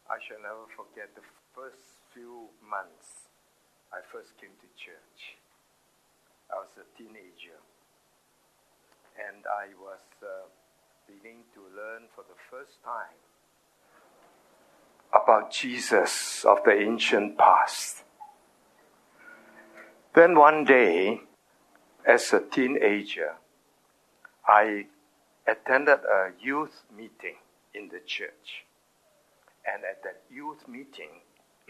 I shall never forget the first few months I first came to church. I was a teenager, and I was beginning to learn for the first time about Jesus of the ancient past. Then one day, as a teenager, I attended a youth meeting in the church. And at that youth meeting,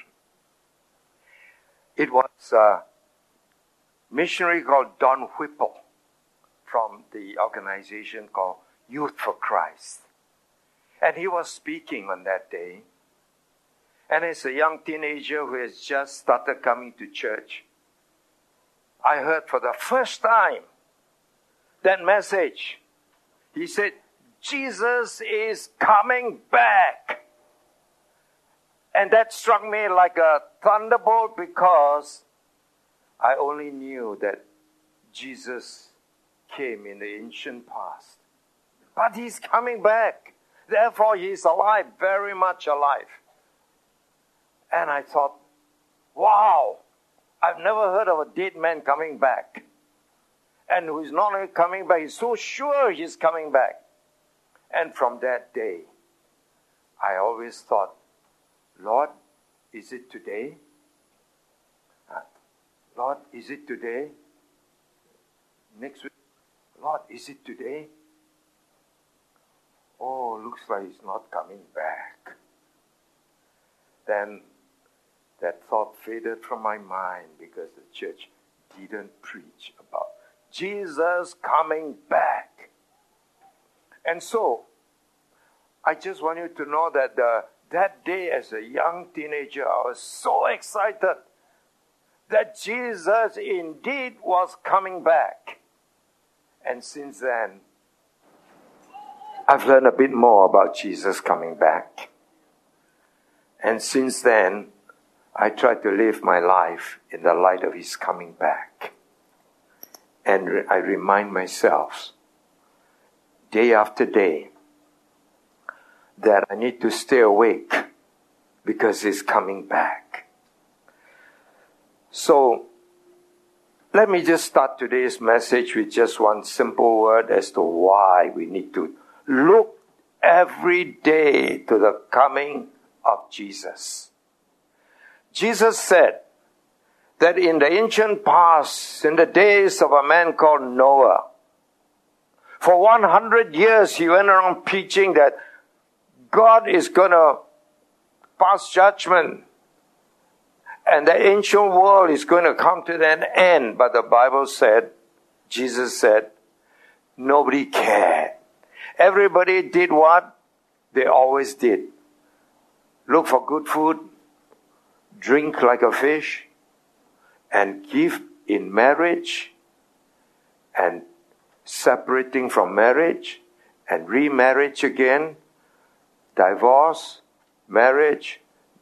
it was a missionary called Don Whipple from the organization called Youth for Christ. And he was speaking on that day. And as a young teenager who has just started coming to church, I heard for the first time that message. He said, Jesus is coming back. And that struck me like a thunderbolt because I only knew that Jesus came in the ancient past. But he's coming back. Therefore, he's alive, very much alive. And I thought, wow, I've never heard of a dead man coming back. And who's not only coming back, he's so sure he's coming back. And from that day, I always thought, Lord, is it today? Lord, is it today? Next week? Lord, is it today? Oh, looks like he's not coming back. Then that thought faded from my mind because the church didn't preach about Jesus coming back. And so, I just want you to know that that day as a young teenager, I was so excited that Jesus indeed was coming back. And since then, I've learned a bit more about Jesus coming back. And since then, I try to live my life in the light of His coming back. And I remind myself, day after day, that I need to stay awake because He's coming back. So, let me just start today's message with just one simple word as to why we need to look every day to the coming of Jesus. Jesus said that in the ancient past, in the days of a man called Noah, for 100 years he went around preaching that God is going to pass judgment and the ancient world is going to come to an end. But the Bible said, Jesus said, nobody cared. Everybody did what they always did. Look for good food, drink like a fish, and give in marriage, and separating from marriage, and remarriage again, divorce, marriage,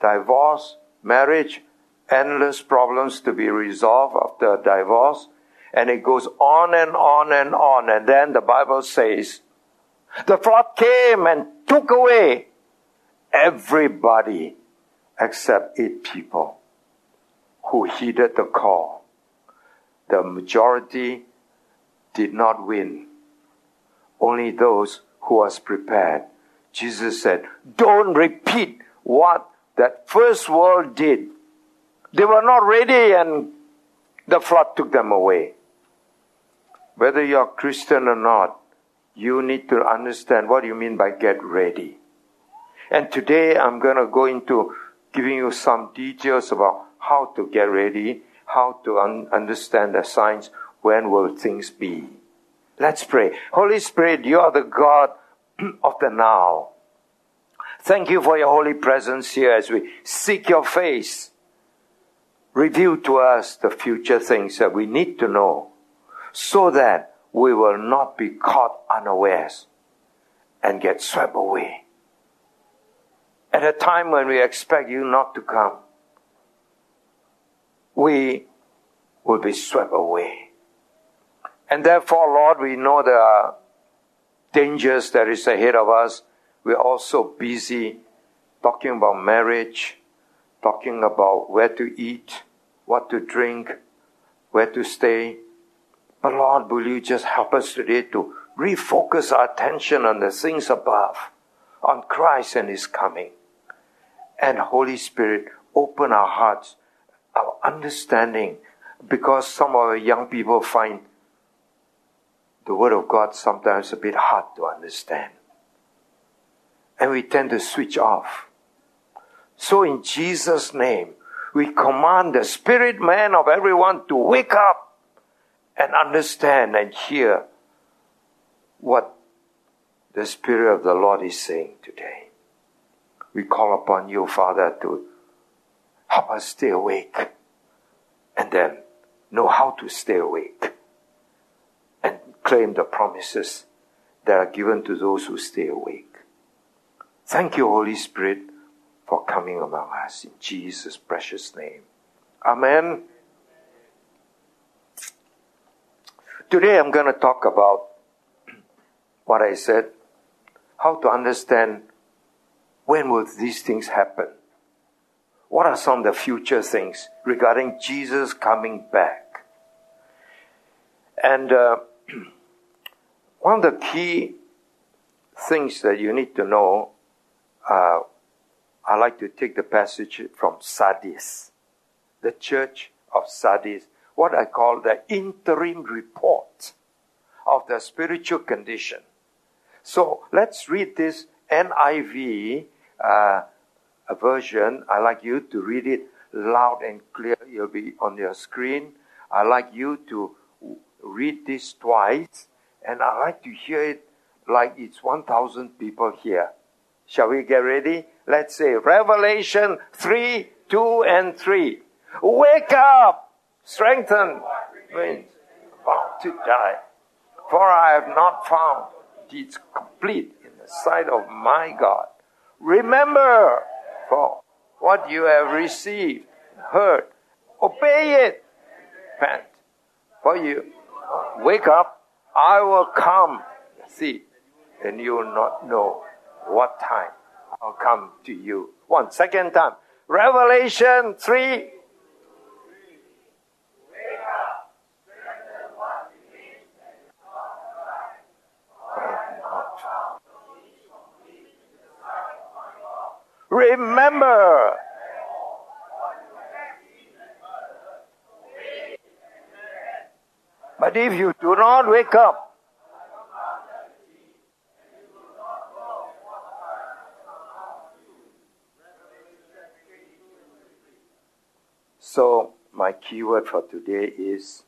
endless problems to be resolved after a divorce, and it goes on and on and on. And then the Bible says, the flood came and took away everybody except 8 people who heeded the call. The majority did not win. Only those who was prepared. Jesus said, don't repeat what that first world did. They were not ready and the flood took them away. Whether you're Christian or not, you need to understand what you mean by get ready. And today I'm going to go into giving you some details about how to get ready, how to understand the signs, when will things be. Let's pray. Holy Spirit, you are the God of the now. Thank you for your holy presence here as we seek your face. Reveal to us the future things that we need to know so that we will not be caught unawares and get swept away. At a time when we expect you not to come, we will be swept away. And therefore, Lord, we know there are dangers that is ahead of us. We're also busy talking about marriage, talking about where to eat, what to drink, where to stay. But Lord, will you just help us today to refocus our attention on the things above, on Christ and His coming. And Holy Spirit, open our hearts, our understanding, because some of our young people find the Word of God sometimes a bit hard to understand. And we tend to switch off. So in Jesus' name, we command the spirit man of everyone to wake up and understand and hear what the Spirit of the Lord is saying today. We call upon you, Father, to help us stay awake and then know how to stay awake and claim the promises that are given to those who stay awake. Thank you, Holy Spirit, for coming among us in Jesus' precious name. Amen. Today I'm going to talk about what I said, how to understand when will these things happen. What are some of the future things regarding Jesus coming back? And one of the key things that you need to know, I like to take the passage from Sardis, the church of Sardis, what I call the interim report of the spiritual condition. So let's read this NIV version. I like you to read it loud and clear. It'll be on your screen. I like you to read this twice, and I like to hear it like it's 1,000 people here. Shall we get ready? Let's say Revelation 3, 2, and 3. Wake up! Strengthen! Means about to die. For I have not found deeds complete in the sight of my God. Remember, for what you have received, heard, obey it. Repent. For you, wake up, I will come. See, and you will not know what time I'll come to you. Second time. Revelation 3. Remember. But if you do not wake up, so my keyword for today is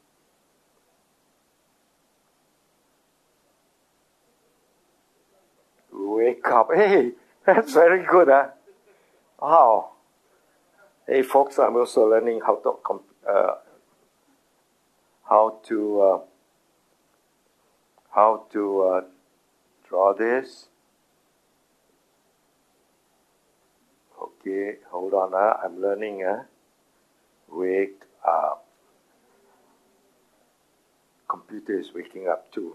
wake up. Hey, that's very good, huh? Wow. Hey, folks, I'm also learning how to draw this. Okay, hold on. I'm learning. Wake up. Computer is waking up too.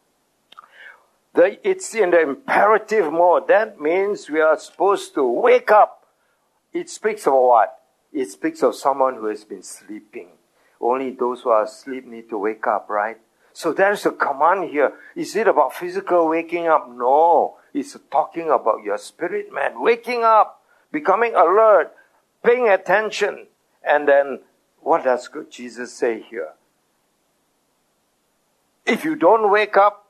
It's in the imperative mode. That means we are supposed to wake up. It speaks of what? It speaks of someone who has been sleeping. Only those who are asleep need to wake up, right? So there's a command here. Is it about physical waking up? No. It's talking about your spirit man waking up, becoming alert, paying attention. And then what does Jesus say here? If you don't wake up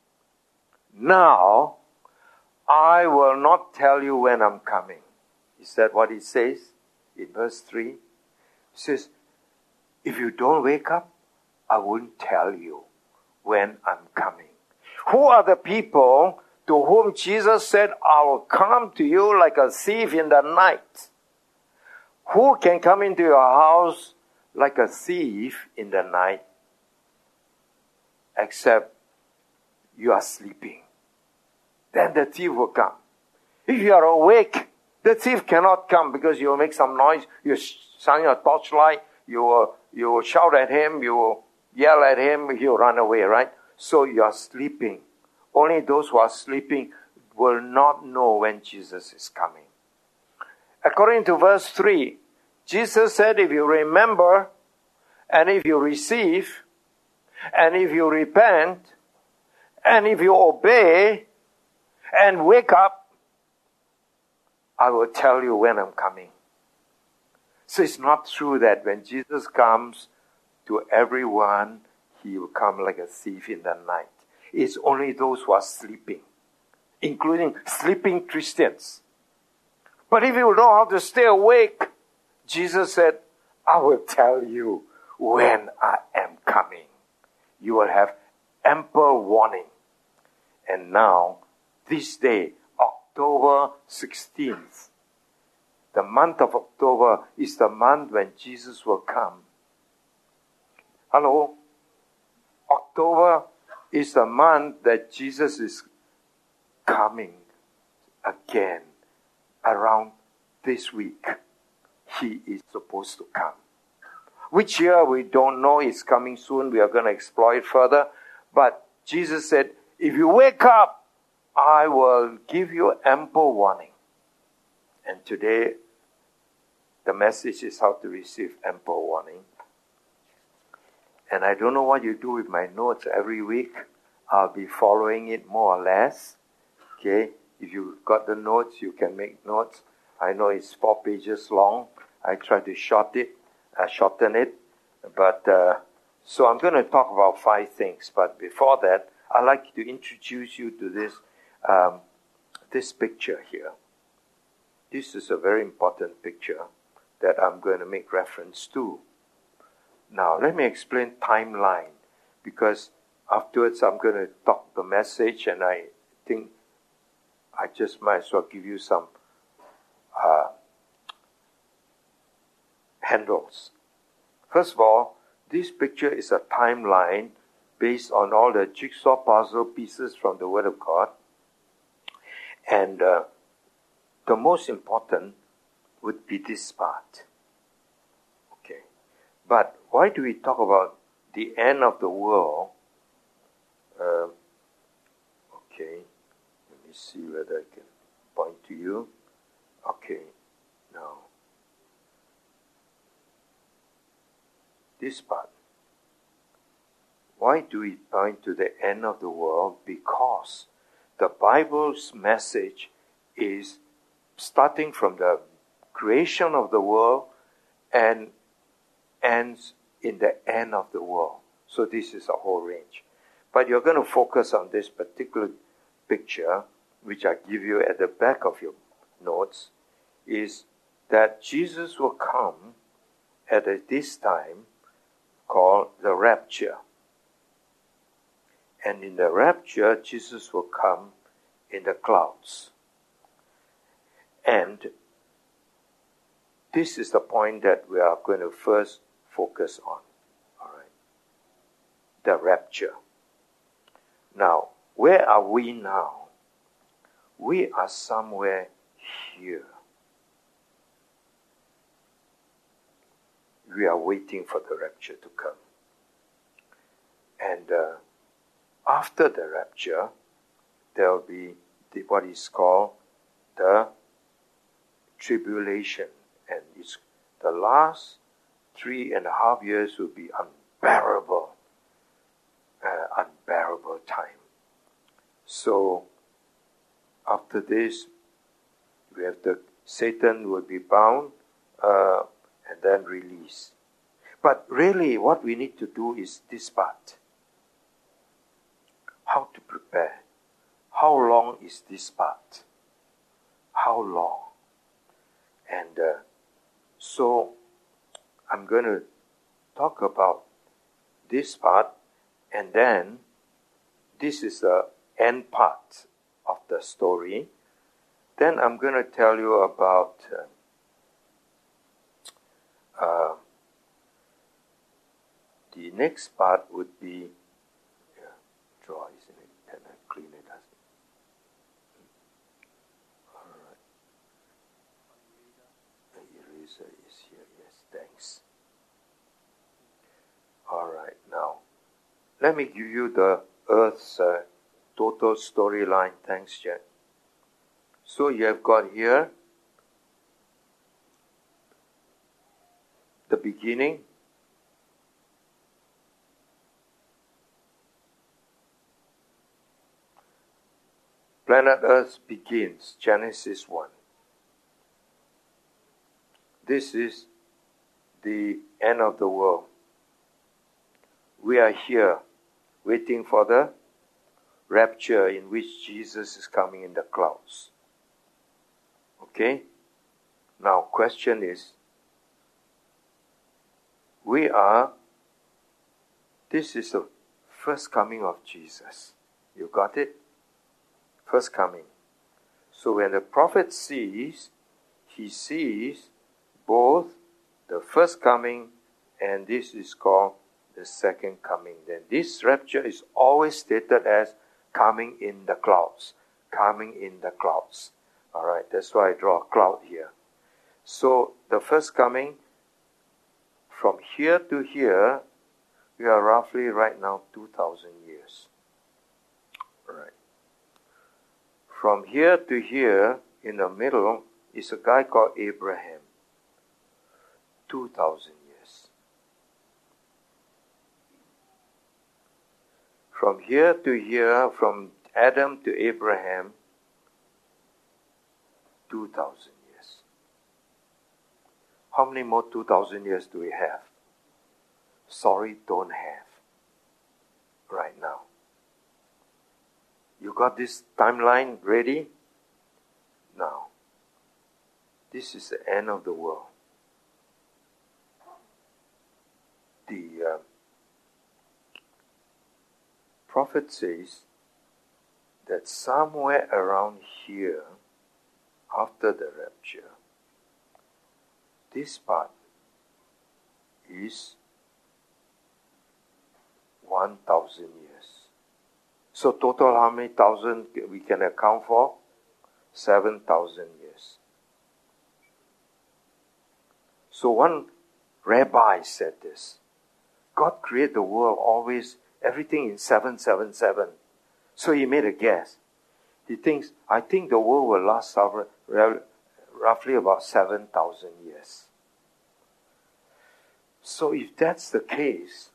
now, I will not tell you when I'm coming. Is that what he says in verse 3? He says, if you don't wake up, I won't tell you when I'm coming. Who are the people to whom Jesus said, I will come to you like a thief in the night? Who can come into your house like a thief in the night except you are sleeping? Then the thief will come. If you are awake, the thief cannot come because you will make some noise. You shine your torchlight. You will shout at him. You will yell at him. He will run away, right? So you are sleeping. Only those who are sleeping will not know when Jesus is coming. according to verse 3, Jesus said, if you remember, and if you receive, and if you repent, and if you obey, and wake up, I will tell you when I'm coming. So it's not true that when Jesus comes to everyone, he will come like a thief in the night. It's only those who are sleeping, including sleeping Christians. But if you know how to stay awake, Jesus said, I will tell you when I am coming. You will have ample warning. And now, this day, October 16th, the month of October is the month when Jesus will come. Hello? October is the month that Jesus is coming again. Around this week, he is supposed to come. Which year, we don't know. It's coming soon. We are going to explore it further. But Jesus said, if you wake up, I will give you ample warning. And today, the message is how to receive ample warning. And I don't know what you do with my notes every week. I'll be following it more or less. Okay? If you've got the notes, you can make notes. I know it's 4 pages long. I try to shorten it. But so I'm going to talk about 5 things. But before that, I'd like to introduce you to this picture here. This is a very important picture that I'm going to make reference to. Now, let me explain timeline, because afterwards I'm going to talk the message, and I think I just might as well give you some handles. First of all, this picture is a timeline based on all the jigsaw puzzle pieces from the Word of God. And the most important would be this part. Okay. But why do we talk about the end of the world? Okay. Let me see whether I can point to you. Okay. Now, this part. Why do we point to the end of the world? Because the Bible's message is starting from the creation of the world and ends in the end of the world. So this is a whole range. But you're going to focus on this particular picture, which I give you at the back of your notes, is that Jesus will come at this time called the rapture. And in the rapture, Jesus will come in the clouds. And this is the point that we are going to first focus on. All right. The rapture. Now, where are we now? We are somewhere here. We are waiting for the rapture to come. And after the rapture, there will be what is called the tribulation. And it's the last 3.5 years will be unbearable time. So after this, we have Satan will be bound and then released. But really, what we need to do is this part. How to prepare. How long is this part? How long? And so I'm going to talk about this part, and then this is the end part of the story. Then I'm going to tell you about the next part would be draw, isn't it? Then I clean it up. All right. The eraser is here. Yes, thanks. All right, now let me give you the Earth's total storyline. Thanks, Jack. So you have got here beginning? Planet Earth begins, Genesis 1. This is the end of the world. We are here waiting for the rapture in which Jesus is coming in the clouds. Okay? Now, question is, this is the first coming of Jesus. You got it? First coming. So when the prophet sees, he sees both the first coming and this is called the second coming. Then this rapture is always stated as coming in the clouds. Coming in the clouds. Alright, that's why I draw a cloud here. So the first coming, from here to here, we are roughly right now 2,000 years. Alright. From here to here, in the middle, is a guy called Abraham. 2,000 years. From here to here, from Adam to Abraham, 2,000 years. How many more 2,000 years do we have? Sorry, don't have. Right now. You got this timeline ready? Now, this is the end of the world. The prophet says that somewhere around here, after the rapture, this part is 1,000 years. So total how many thousand we can account for? 7,000 years. So one rabbi said this. God created the world always, everything in 777. So he made a guess. He thinks, I think the world will last roughly about 7,000 years. So if that's the case,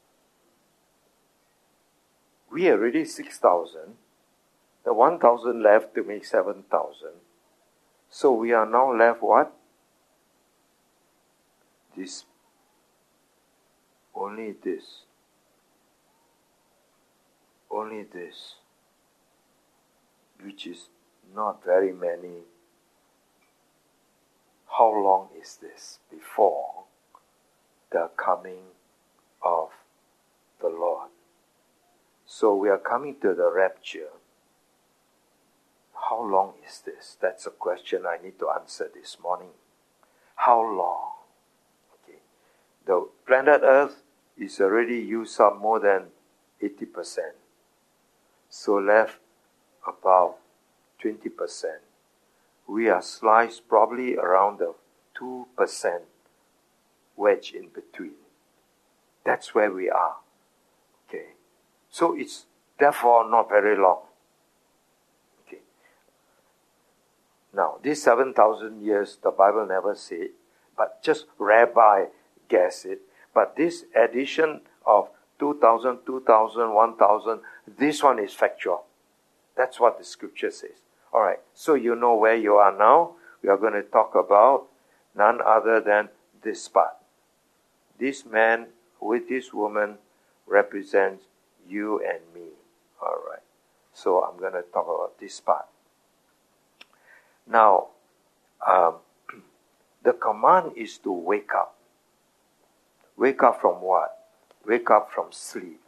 we are already 6,000. The 1,000 left to make 7,000. So we are now left what? This. Only this. Only this. Which is not very many. How long is this before the coming of the Lord? So we are coming to the rapture. How long is this? That's a question I need to answer this morning. How long? Okay. The planet Earth is already used up more than 80%. So left about 20%. We are sliced probably around the 2% wedge in between. That's where we are. Okay. So it's therefore not very long. Okay. Now, this 7,000 years, the Bible never said, but just rabbi guess it. But this addition of 2,000, 2,000, 1,000, this one is factual. That's what the scripture says. All right, so you know where you are now. We are going to talk about none other than this part. This man with this woman represents you and me. All right, so I'm going to talk about this part. Now, the command is to wake up. Wake up from what? Wake up from sleep.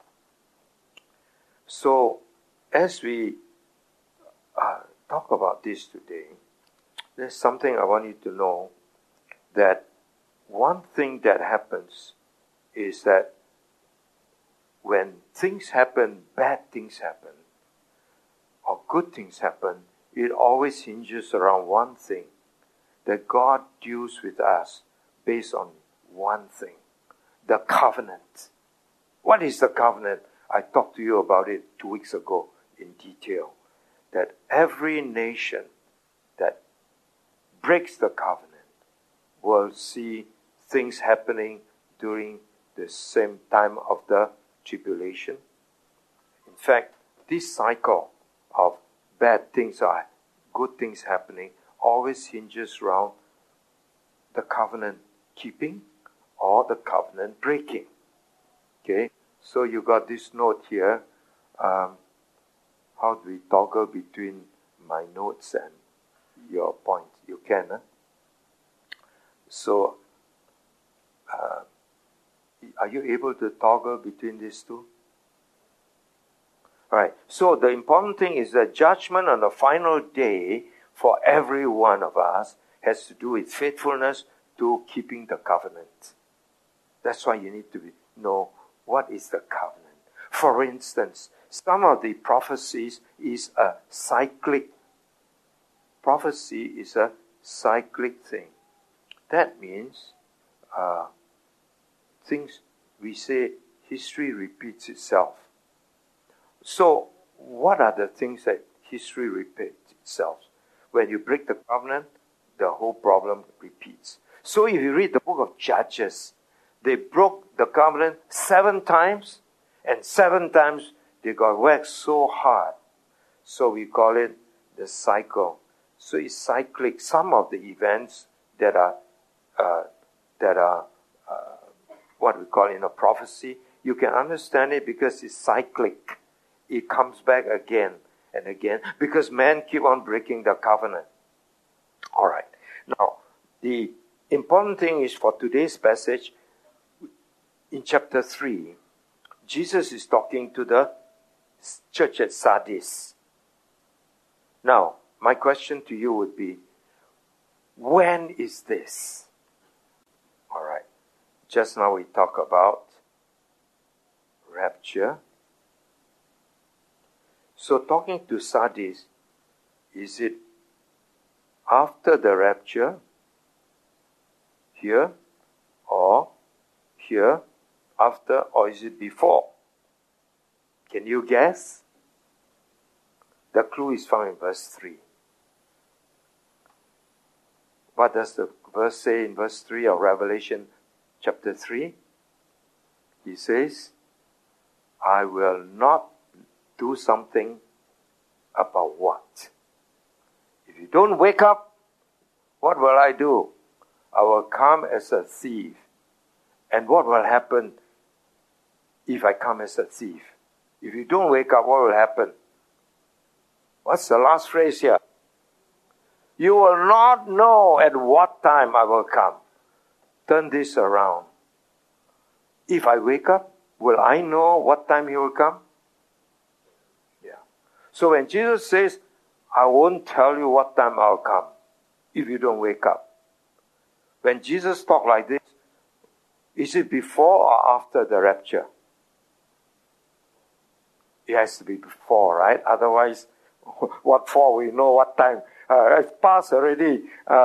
So, as we talk about this today, there's something I want you to know, that one thing that happens is that when things happen, bad things happen, or good things happen, it always hinges around one thing, that God deals with us based on one thing, the covenant. What is the covenant? I talked to you about it 2 weeks ago in detail. That every nation that breaks the covenant will see things happening during the same time of the tribulation. In fact, this cycle of bad things or good things happening always hinges around the covenant keeping or the covenant breaking. Okay, so you got this note here. How do we toggle between my notes and your point? You can, huh? So, are you able to toggle between these two? Right. So the important thing is that judgment on the final day for every one of us has to do with faithfulness to keeping the covenant. That's why you need to know what is the covenant. For instance, some of the prophecies is a cyclic. Prophecy is a cyclic thing. That means things we say history repeats itself. So, what are the things that history repeats itself? When you break the covenant, the whole problem repeats. So, if you read the book of Judges, they broke the covenant 7 times, and 7 times they got whacked so hard. So, we call it the cycle. So, it's cyclic. Some of the events that are what we call in a prophecy, you can understand it because it's cyclic. It comes back again and again because man keep on breaking the covenant. All right. Now, the important thing is for today's passage, in chapter 3, Jesus is talking to the church at Sardis. Now, my question to you would be, when is this? All right. Just now we talk about rapture. So talking to Sardis, is it after the rapture, here, or here, after, or is it before? Can you guess? The clue is found in verse 3. What does the verse say in verse 3 of Revelation chapter 3? He says, I will not do something about what? If you don't wake up, what will I do? I will come as a thief. And what will happen if I come as a thief? If you don't wake up, what will happen? What's the last phrase here? You will not know at what time I will come. Turn this around. If I wake up, will I know what time he will come? Yeah. So when Jesus says, I won't tell you what time I'll come if you don't wake up. When Jesus talked like this, is it before or after the rapture? It has to be before, right? Otherwise, what for? We know what time. It's past already.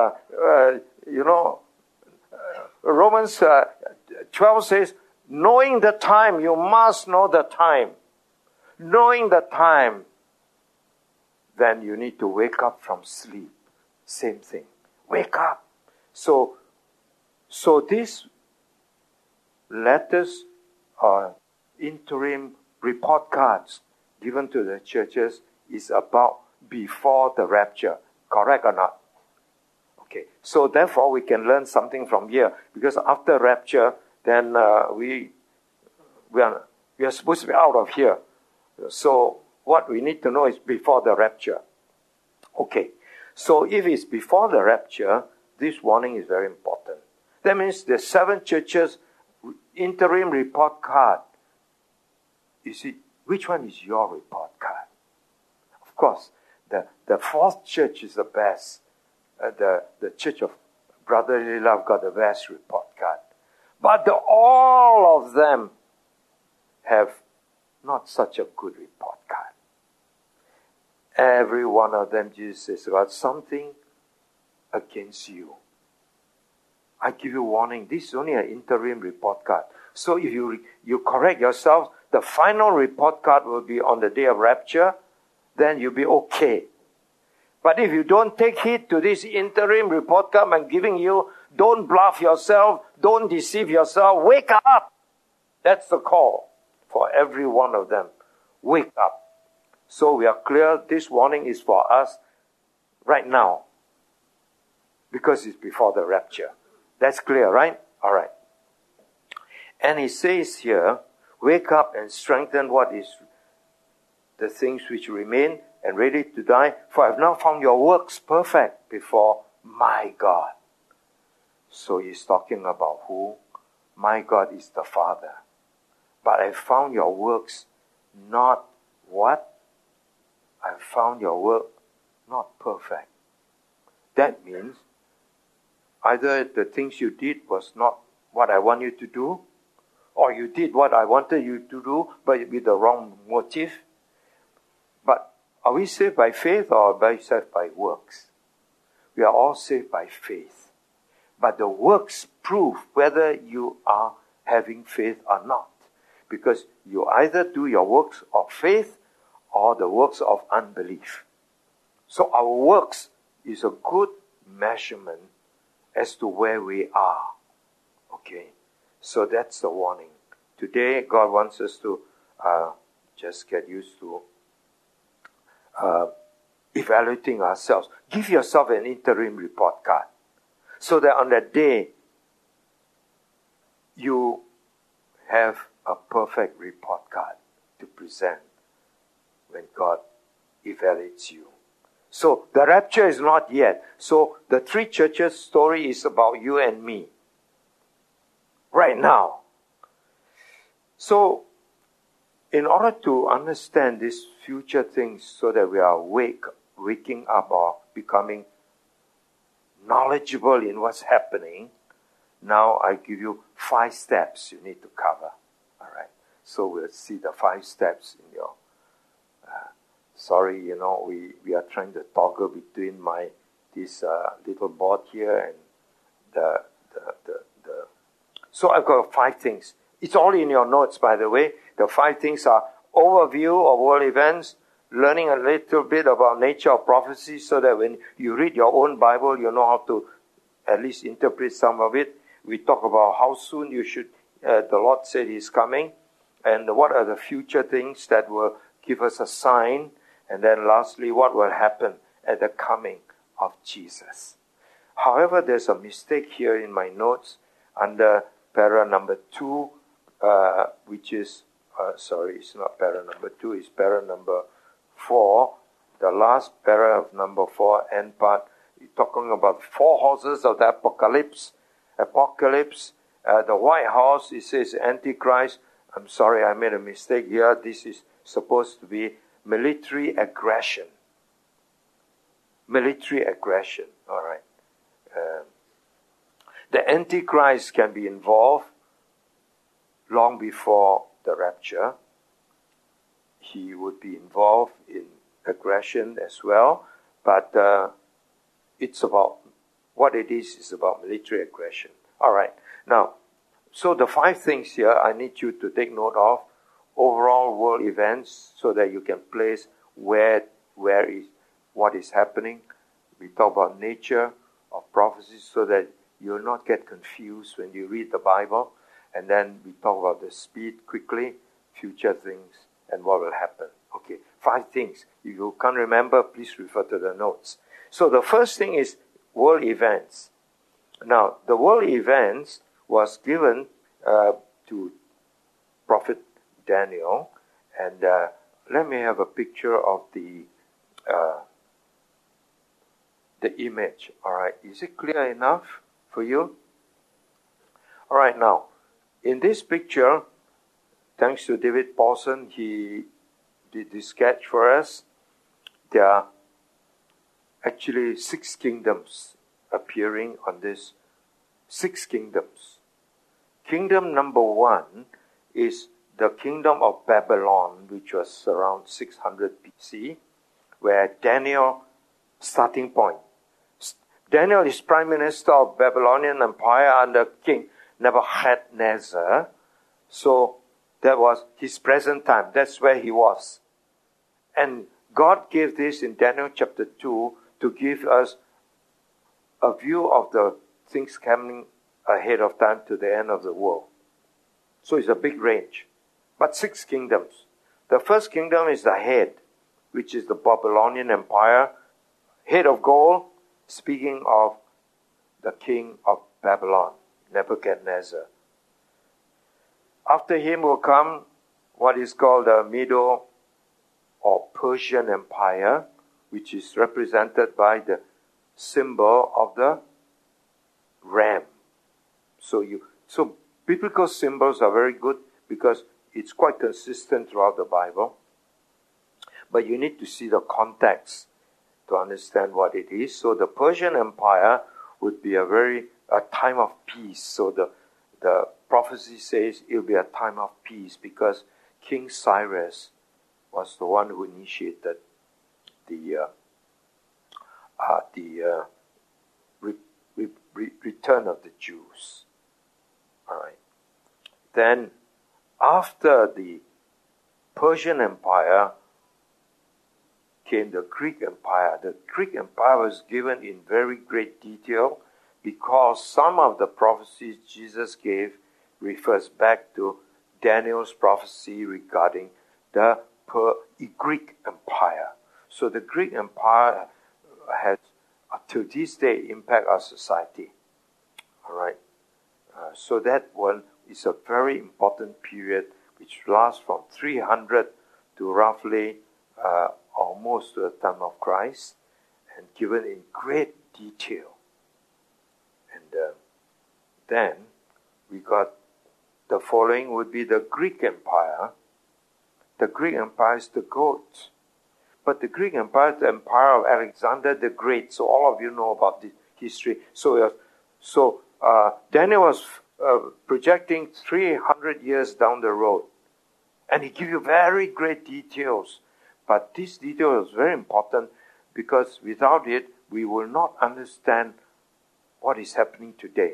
Romans 12 says, knowing the time, you must know the time. Knowing the time, then you need to wake up from sleep. Same thing. Wake up. So these letters or interim report cards given to the churches is about before the rapture. Correct or not? Okay. So therefore we can learn something from here. Because after rapture, then we are supposed to be out of here. So what we need to know is before the rapture. Okay. So if it's before the rapture, this warning is very important. That means the 7 churches interim report card. You see, which one is your report card? Of course, the 4th church is the best. The Church of Brotherly Love got the best report card. But all of them have not such a good report card. Every one of them, Jesus says, got something against you. I give you warning, this is only an interim report card. So if you correct yourself, the final report card will be on the day of rapture, then you'll be okay. But if you don't take heed to this interim report card I'm giving you, don't bluff yourself, don't deceive yourself, wake up. That's the call for every one of them. Wake up. So we are clear, this warning is for us right now. Because it's before the rapture. That's clear, right? All right. And he says here, wake up and strengthen what is the things which remain and ready to die. For I have now found your works perfect before my God. So he's talking about who? My God is the Father. But I found your works not what? I found your work not perfect. That means either the things you did was not what I want you to do, or you did what I wanted you to do, but with the wrong motive. But are we saved by faith or are we saved by works? We are all saved by faith. But the works prove whether you are having faith or not. Because you either do your works of faith or the works of unbelief. So our works is a good measurement as to where we are. Okay, so that's the warning. Today, God wants us to just get used to evaluating ourselves. Give yourself an interim report card, so that on that day, you have a perfect report card to present when God evaluates you. So the rapture is not yet. So the three churches story is about you and me. Right now. So in order to understand these future things so that we are waking up or becoming knowledgeable in what's happening, now I give you 5 steps you need to cover. All right. So we'll see the 5 steps in your sorry, we are trying to toggle between this little board here and the. So I've got 5 things. It's all in your notes, by the way. The 5 things are overview of world events, learning a little bit about nature of prophecy, so that when you read your own Bible, you know how to at least interpret some of it. We talk about how soon you should. The Lord said He's coming, and what are the future things that will give us a sign. And then lastly, what will happen at the coming of Jesus. However, there's a mistake here in my notes under para number 2, which is, it's not para number 2, it's para number 4. The last para of number 4, end part, you're talking about 4 horses of the apocalypse. The white horse, it says Antichrist. I'm sorry, I made a mistake here. This is supposed to be military aggression. Military aggression, all right. The Antichrist can be involved long before the rapture. He would be involved in aggression as well, but it's about, what it is about military aggression. All right, now, so the 5 things here I need you to take note of. Overall world events, so that you can place what is happening. We talk about nature of prophecy, so that you will not get confused when you read the Bible. And then we talk about the speed quickly, future things, and what will happen. Okay, 5 things. If you can't remember, please refer to the notes. So the first thing is world events. Now, the world events was given to Prophet Daniel, and let me have a picture of the image. All right, is it clear enough for you? All right, now, in this picture, thanks to David Paulson, he did this sketch for us. There are actually 6 kingdoms appearing on this. 6 kingdoms. Kingdom number 1 is the kingdom of Babylon, which was around 600 BC, where Daniel, starting point. Daniel is prime minister of Babylonian Empire under King Nebuchadnezzar. So that was his present time. That's where he was. And God gave this in Daniel chapter 2 to give us a view of the things coming ahead of time to the end of the world. So it's a big range. But 6 kingdoms. The first kingdom is the head, which is the Babylonian Empire. Head of gold, speaking of the king of Babylon, Nebuchadnezzar. After him will come what is called the Medo or Persian Empire, which is represented by the symbol of the ram. So biblical symbols are very good because it's quite consistent throughout the Bible. But you need to see the context to understand what it is. So the Persian Empire would be a time of peace. So the prophecy says it will be a time of peace because King Cyrus was the one who initiated the return of the Jews. All right. Then, after the Persian Empire came the Greek Empire. The Greek Empire was given in very great detail because some of the prophecies Jesus gave refers back to Daniel's prophecy regarding the Greek Empire. So the Greek Empire has, to this day, impact our society. All right. So that one is a very important period which lasts from 300 to roughly almost to the time of Christ, and given in great detail. And then we got the following would be the Greek Empire. The Greek Empire is the goat. But the Greek Empire is the empire of Alexander the Great. So all of you know about the history. So Daniel was projecting 300 years down the road. And he gives you very great details. But this detail is very important because without it, we will not understand what is happening today.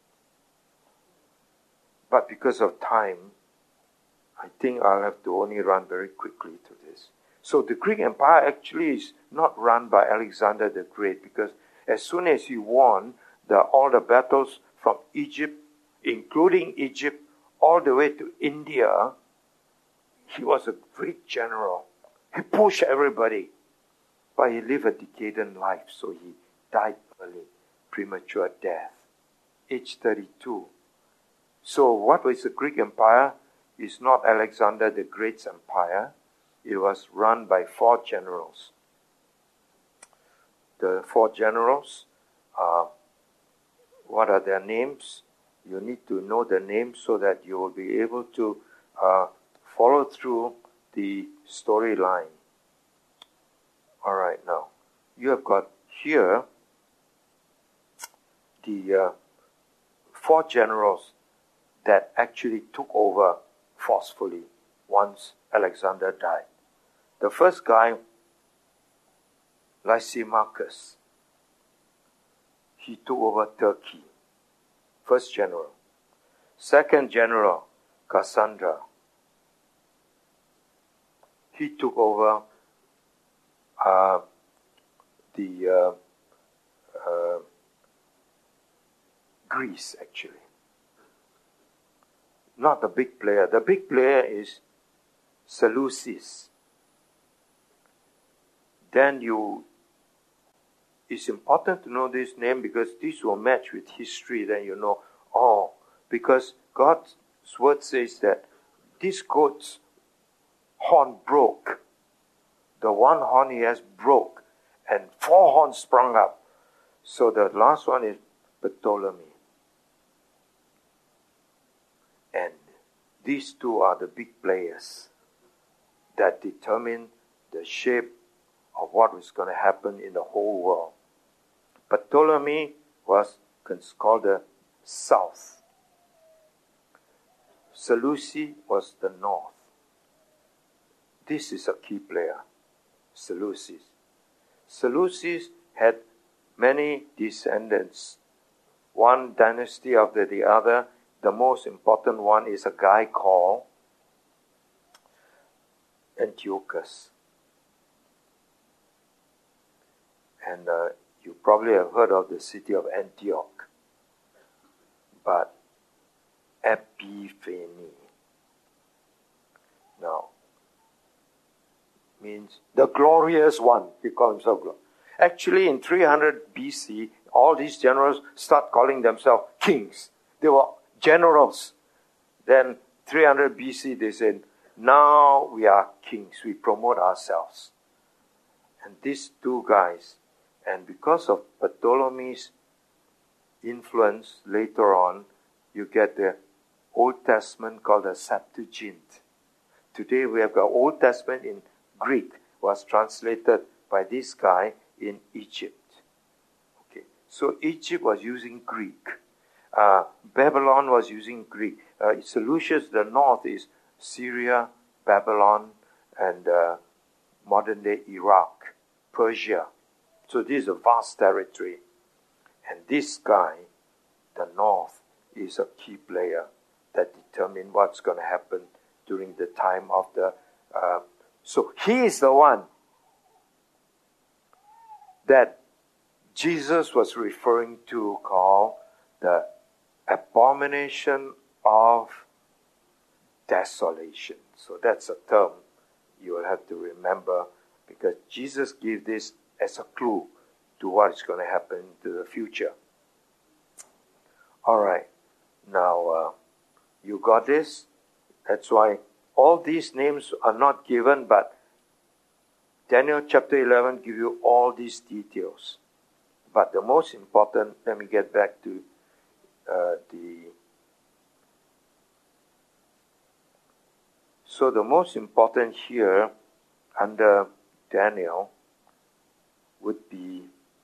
But because of time, I think I'll have to only run very quickly to this. So the Greek Empire actually is not run by Alexander the Great because as soon as he won all the battles from Egypt, including Egypt, all the way to India, he was a great general. He pushed everybody. But he lived a decadent life, so he died early, premature death, age 32. So what was the Greek Empire? It's not Alexander the Great's empire. It was run by 4 generals. The 4 generals, what are their names? You need to know the names so that you will be able to follow through the storyline. All right, now, you have got here the 4 generals that actually took over forcefully once Alexander died. The first guy, Lysimachus, he took over Turkey. First general. Second general, Cassandra. He took over Greece, actually. Not the big player. The big player is Seleucus. Then it's important to know this name because this will match with history. Then you know, because God's word says that this goat's horn broke. The one horn he has broke, and 4 horns sprung up. So the last one is Ptolemy. And these 2 are the big players that determine the shape of what was going to happen in the whole world. Ptolemy was called the south. Seleucus was the north. This is a key player, Seleucus. Seleucus had many descendants, one dynasty after the other. The most important one is a guy called Antiochus. And you probably have heard of the city of Antioch. But Epiphany now means the glorious one. He called himself glorious. Actually, in 300 BC, all these generals start calling themselves kings. They were generals. Then 300 BC, they said, now we are kings. We promote ourselves. And these two guys, and because of Ptolemy's influence later on, you get the Old Testament called the Septuagint. Today we have the Old Testament in Greek, was translated by this guy in Egypt. Okay, so Egypt was using Greek. Babylon was using Greek. Seleucus, the north, is Syria, Babylon, and modern-day Iraq, Persia. So this is a vast territory. And this guy, the north, is a key player that determines what's going to happen during the time of the... so he is the one that Jesus was referring to, called the abomination of desolation. So that's a term you will have to remember, because Jesus gave this as a clue to what is going to happen to the future. All right. Now, you got this? That's why all these names are not given, but Daniel chapter 11 gives you all these details. But the most important, let me get back to So the most important here under Daniel would be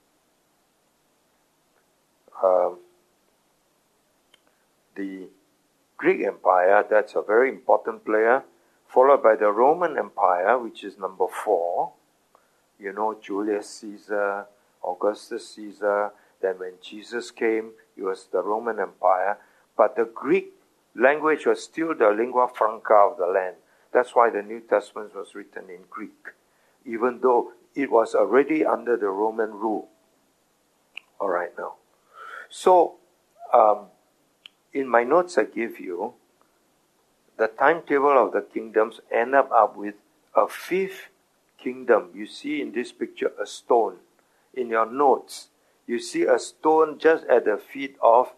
the Greek Empire. That's a very important player, followed by the Roman Empire, which is number 4. You know, Julius Caesar, Augustus Caesar. Then when Jesus came, it was the Roman Empire. But the Greek language was still the lingua franca of the land. That's why the New Testament was written in Greek, even though it was already under the Roman rule. All right now. So, in my notes I give you, the timetable of the kingdoms end up with a 5th kingdom. You see in this picture a stone. In your notes, you see a stone just at the feet of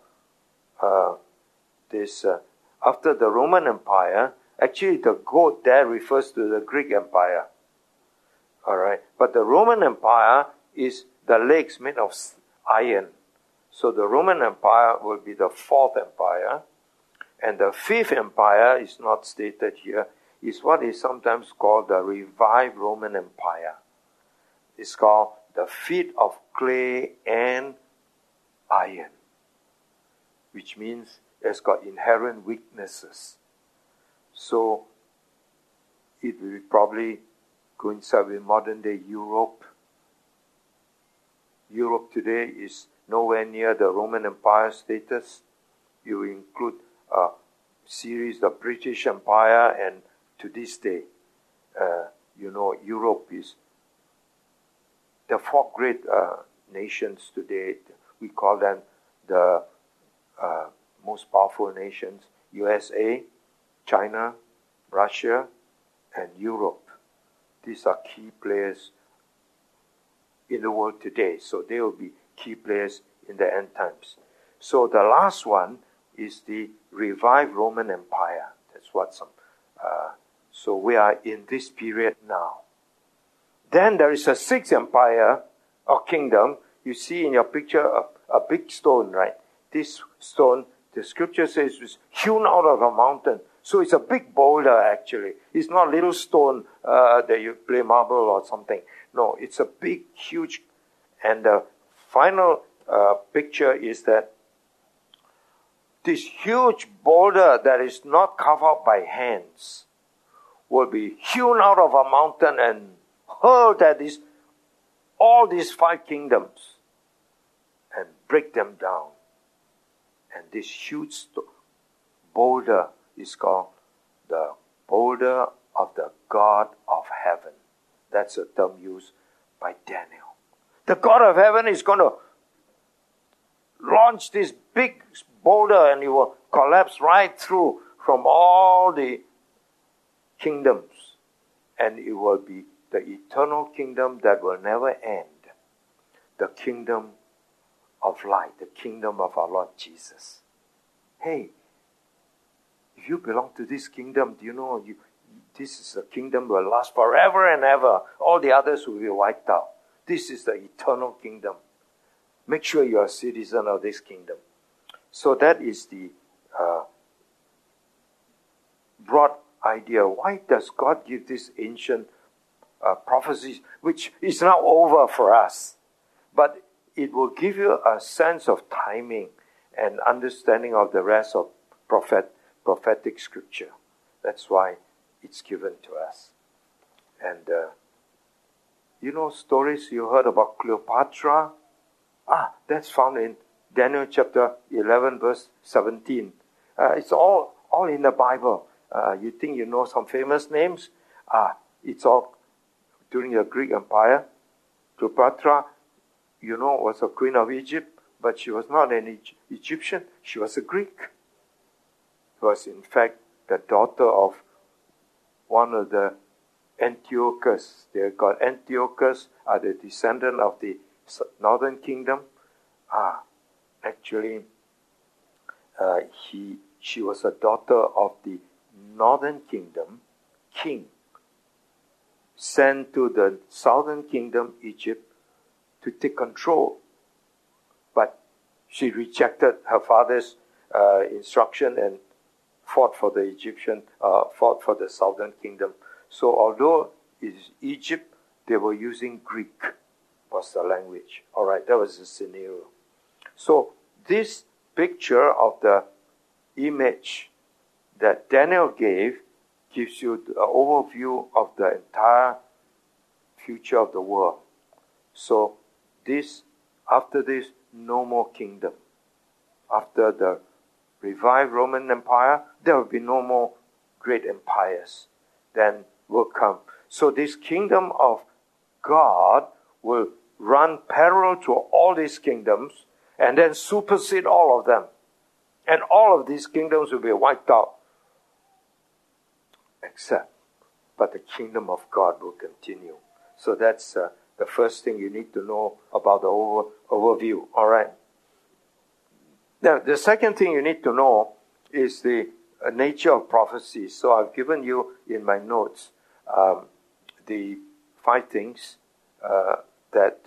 after the Roman Empire. Actually, the goat there refers to the Greek Empire. All right. But the Roman Empire is the legs made of iron. So the Roman Empire will be the 4th empire. And the 5th empire is not stated here. Is what is sometimes called the revived Roman Empire. It's called the feet of clay and iron, which means it's got inherent weaknesses. So it will probably coincide with modern day Europe. Europe today is nowhere near the Roman Empire status. You include a series of British Empire, and to this day, Europe is the 4 great nations today. We call them the most powerful nations: USA, China, Russia, and Europe. These are key players in the world today. So they will be key players in the end times. So the last one is the revived Roman Empire. That's what so we are in this period now. Then there is a 6th empire or kingdom. You see in your picture a big stone, right? This stone, the scripture says, was hewn out of a mountain. So it's a big boulder, actually. It's not a little stone that you play marble or something. No, it's a big, huge. And the final picture is that this huge boulder that is not covered by hands will be hewn out of a mountain and hurled at all these 5 kingdoms and break them down. And this huge boulder is called the boulder of the God of heaven. That's a term used by Daniel. The God of heaven is going to launch this big boulder and it will collapse right through from all the kingdoms. And it will be the eternal kingdom that will never end. The kingdom of light, the kingdom of our Lord Jesus. Hey, if you belong to this kingdom, do you know this is a kingdom that will last forever and ever. All the others will be wiped out. This is the eternal kingdom. Make sure you are a citizen of this kingdom. So that is the broad idea. Why does God give this ancient prophecies, which is now over for us? But it will give you a sense of timing and understanding of the rest of prophetic scripture. That's why it's given to us. And stories you heard about Cleopatra? That's found in Daniel chapter 11 verse 17. It's all in the Bible. You think you know some famous names? It's all during the Greek Empire. Cleopatra, was a queen of Egypt, but she was not an Egyptian. She was a Greek. She was in fact the daughter of one of the Antiochus. They got Antiochus, are the descendant of the northern kingdom. Actually, she was a daughter of the northern kingdom king, sent to the southern kingdom, Egypt, to take control. But she rejected her father's instruction and fought for the southern kingdom. So although it is Egypt, they were using Greek was the language. All right, that was the scenario. So this picture of the image that Daniel gave gives you an overview of the entire future of the world. So after this, no more kingdom. After the revived Roman Empire, there will be no more great empires. Then will come. So this kingdom of God will run parallel to all these kingdoms and then supersede all of them. And all of these kingdoms will be wiped out. But the kingdom of God will continue. So that's the first thing you need to know about the overview. All right. Now, the second thing you need to know is the nature of prophecy. So I've given you in my notes the 5 things that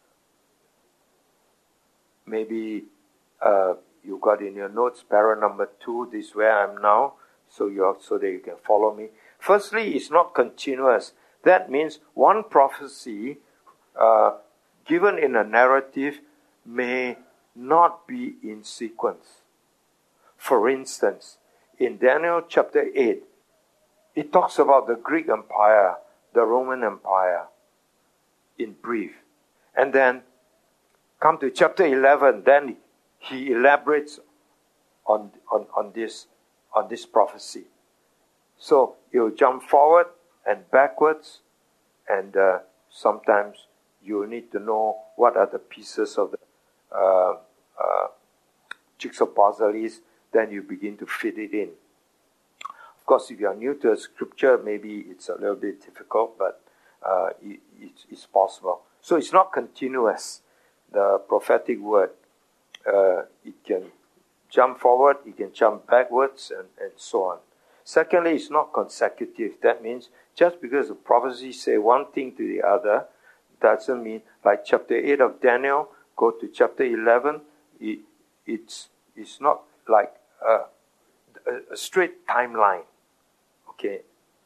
maybe you got in your notes. Para number 2, this is where I am now, so that you can follow me. Firstly, it's not continuous. That means one prophecy given in a narrative may not be in sequence. For instance, in Daniel chapter 8, it talks about the Greek Empire, the Roman Empire, in brief. And then come to chapter 11, then he elaborates on this prophecy. So you jump forward and backwards, and sometimes you need to know what are the pieces of the jigsaw puzzle is, then you begin to fit it in. Of course, if you are new to a scripture, maybe it's a little bit difficult, but it's possible. So it's not continuous, the prophetic word. It can jump forward, it can jump backwards, and so on. Secondly, it's not consecutive. That means just because the prophecies say one thing to the other, doesn't mean, like chapter 8 of Daniel, go to chapter 11, it's not like a straight timeline. Okay.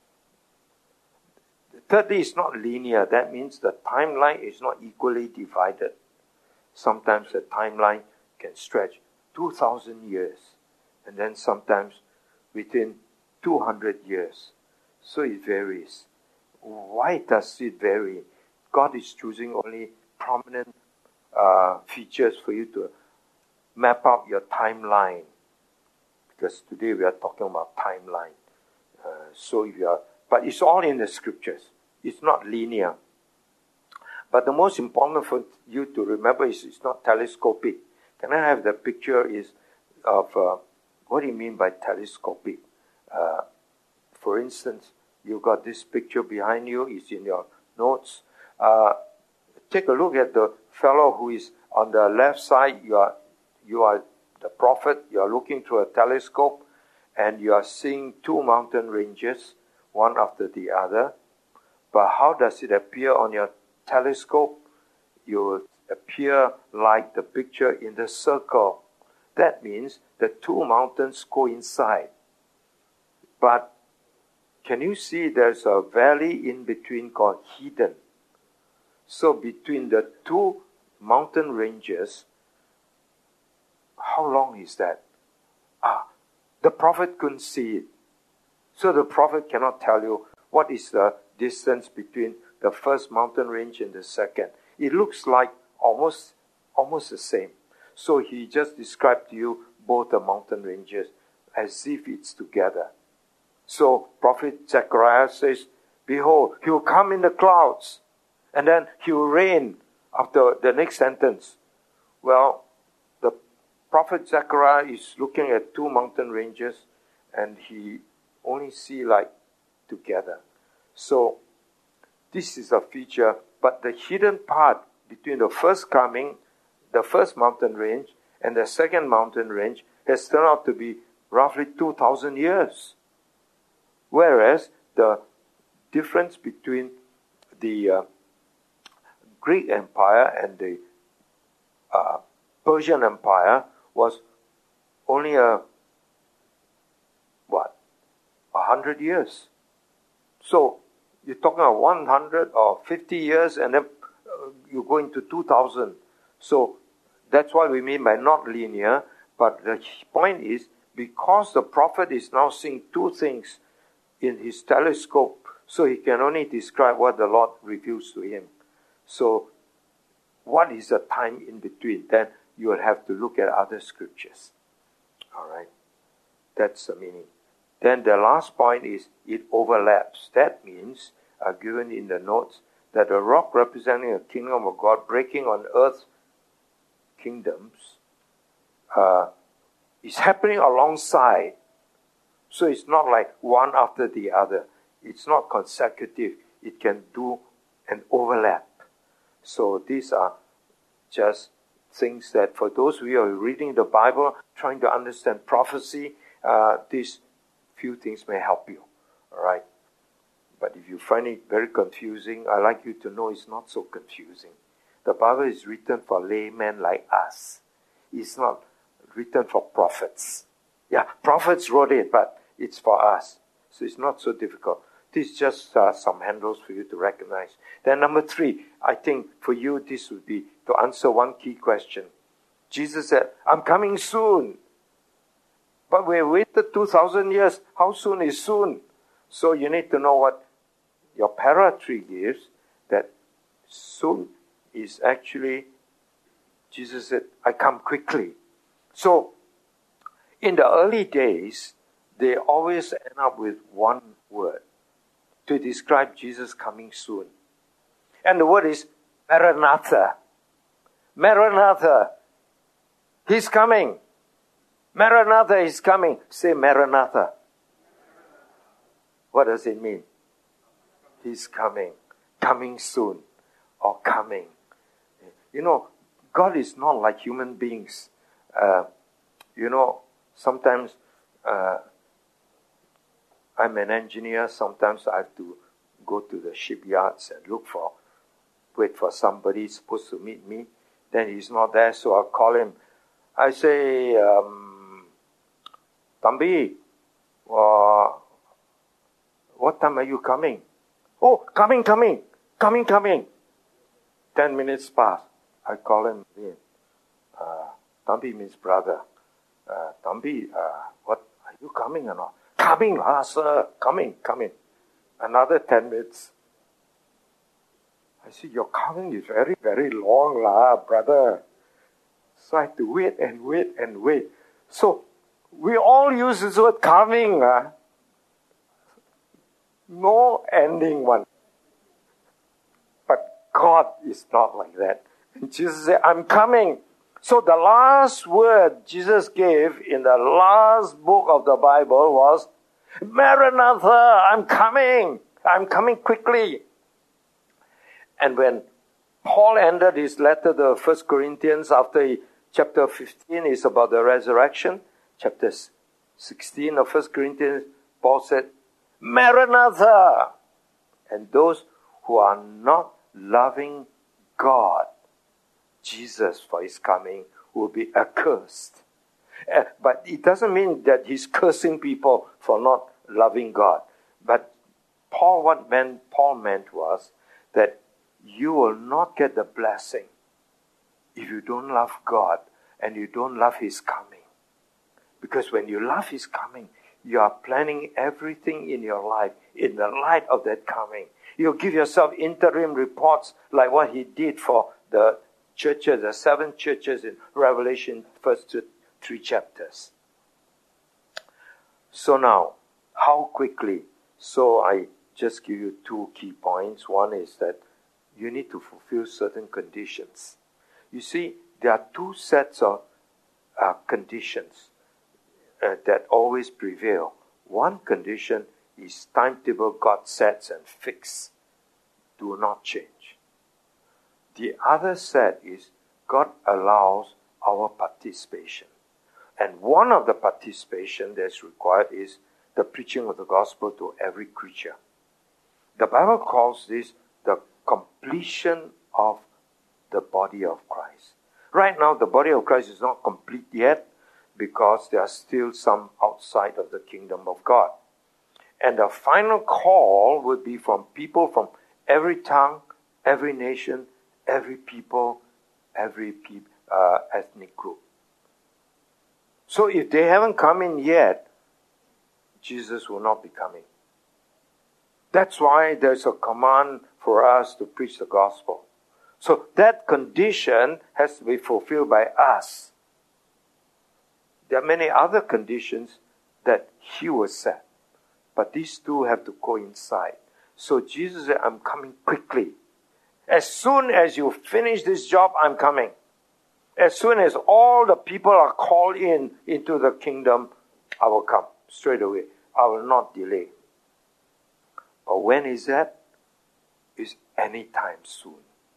Thirdly, it's not linear. That means the timeline is not equally divided. Sometimes the timeline can stretch 2,000 years, and then sometimes within 200 years. So it varies. Why does it vary? God is choosing only prominent features for you to map out your timeline. Because today we are talking about timeline. But it's all in the scriptures. It's not linear. But the most important for you to remember is it's not telescopic. Can I have the picture of what do you mean by telescopic? For instance, you got this picture behind you. It's in your notes. Take a look at the fellow who is on the left side. You are the prophet. You are looking through a telescope, and you are seeing two mountain ranges, one after the other. But how does it appear on your telescope? You appear like the picture in the circle. That means the two mountains coincide. But can you see there's a valley in between called hidden? So between the two mountain ranges, how long is that? The prophet couldn't see it. So the prophet cannot tell you what is the distance between the first mountain range and the second. It looks like almost the same. So he just described to you both the mountain ranges as if it's together. So Prophet Zechariah says, behold, he will come in the clouds, and then he will reign after the next sentence. Well, the Prophet Zechariah is looking at two mountain ranges, and he only see like together. So this is a feature, but the hidden part between the first coming, the first mountain range, and the second mountain range has turned out to be roughly 2,000 years. Whereas the difference between the Greek Empire and the Persian Empire was only 100 years. So you're talking about 100 or 50 years, and then you go into 2000. So that's what we mean by not linear. But the point is, because the prophet is now seeing two things in his telescope, so he can only describe what the Lord reveals to him. So what is the time in between? Then you will have to look at other scriptures. All right? That's the meaning. Then the last point is it overlaps. That means, given in the notes, that the rock representing the kingdom of God breaking on earth kingdoms is happening alongside. So it's not like one after the other. It's not consecutive. It can do an overlap. So these are just things that for those who are reading the Bible, trying to understand prophecy, these few things may help you. All right? But if you find it very confusing, I'd like you to know it's not so confusing. The Bible is written for laymen like us. It's not written for prophets. Yeah, prophets wrote it, but it's for us. So it's not so difficult. This is just some handles for you to recognize. Then number 3, I think for you this would be to answer one key question. Jesus said, I'm coming soon. But we waited 2,000 years. How soon is soon? So you need to know what your para tree gives, that soon is actually, Jesus said, I come quickly. So in the early days, they always end up with one word to describe Jesus coming soon. And the word is Maranatha. Maranatha. He's coming. Maranatha is coming. Say Maranatha. What does it mean? He's coming. Coming soon. Or coming. You know, God is not like human beings. Sometimes I'm an engineer. Sometimes I have to go to the shipyards and wait for somebody supposed to meet me. Then he's not there, so I'll call him. I say, Tambi, what time are you coming? Oh, coming. 10 minutes pass. I call him in. Tambi means brother. Tambi, what, are you coming or not? Coming, sir. Coming. Another 10 minutes. I see your coming is very, very long, brother. So I have to wait and wait. So we all use this word coming. No ending one. But God is not like that. And Jesus said, I'm coming. So the last word Jesus gave in the last book of the Bible was, Maranatha, I'm coming. I'm coming quickly. And when Paul ended his letter to 1 Corinthians after chapter 15 is about the resurrection, chapter 16 of 1 Corinthians, Paul said, Maranatha. And those who are not loving God, Jesus, for his coming, will be accursed. But it doesn't mean that he's cursing people for not loving God. But Paul meant was that you will not get the blessing if you don't love God and you don't love his coming. Because when you love his coming, you are planning everything in your life in the light of that coming. You give yourself interim reports like what he did for the churches, the 7 churches in Revelation, first 3 chapters. So now, how quickly? So I just give you 2 key points. One is that you need to fulfill certain conditions. You see, there are 2 sets of conditions that always prevail. One condition is timetable God sets and fix, do not change. The other set is God allows our participation. And one of the participation that's required is the preaching of the gospel to every creature. The Bible calls this the completion of the body of Christ. Right now, the body of Christ is not complete yet because there are still some outside of the kingdom of God. And the final call would be from people from every tongue, every nation, every people, every ethnic group. So if they haven't come in yet, Jesus will not be coming. That's why there's a command for us to preach the gospel. So that condition has to be fulfilled by us. There are many other conditions that he will set. But these 2 have to coincide. So Jesus said, I'm coming quickly. As soon as you finish this job, I'm coming. As soon as all the people are called into the kingdom, I will come straight away. I will not delay. But when is that? It's anytime soon.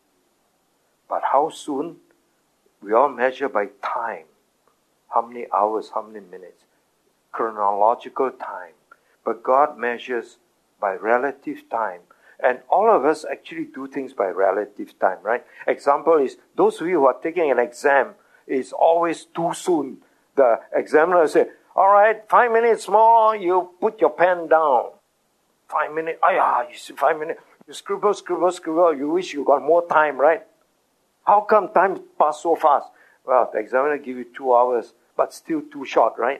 But how soon? We all measure by time. How many hours, how many minutes? Chronological time. But God measures by relative time. And all of us actually do things by relative time, right? Example is, those of you who are taking an exam, it's always too soon. The examiner will say, all right, 5 minutes more, you put your pen down. 5 minutes, you see 5 minutes. You scribble, you wish you got more time, right? How come time passed so fast? Well, the examiner give you 2 hours, but still too short, right?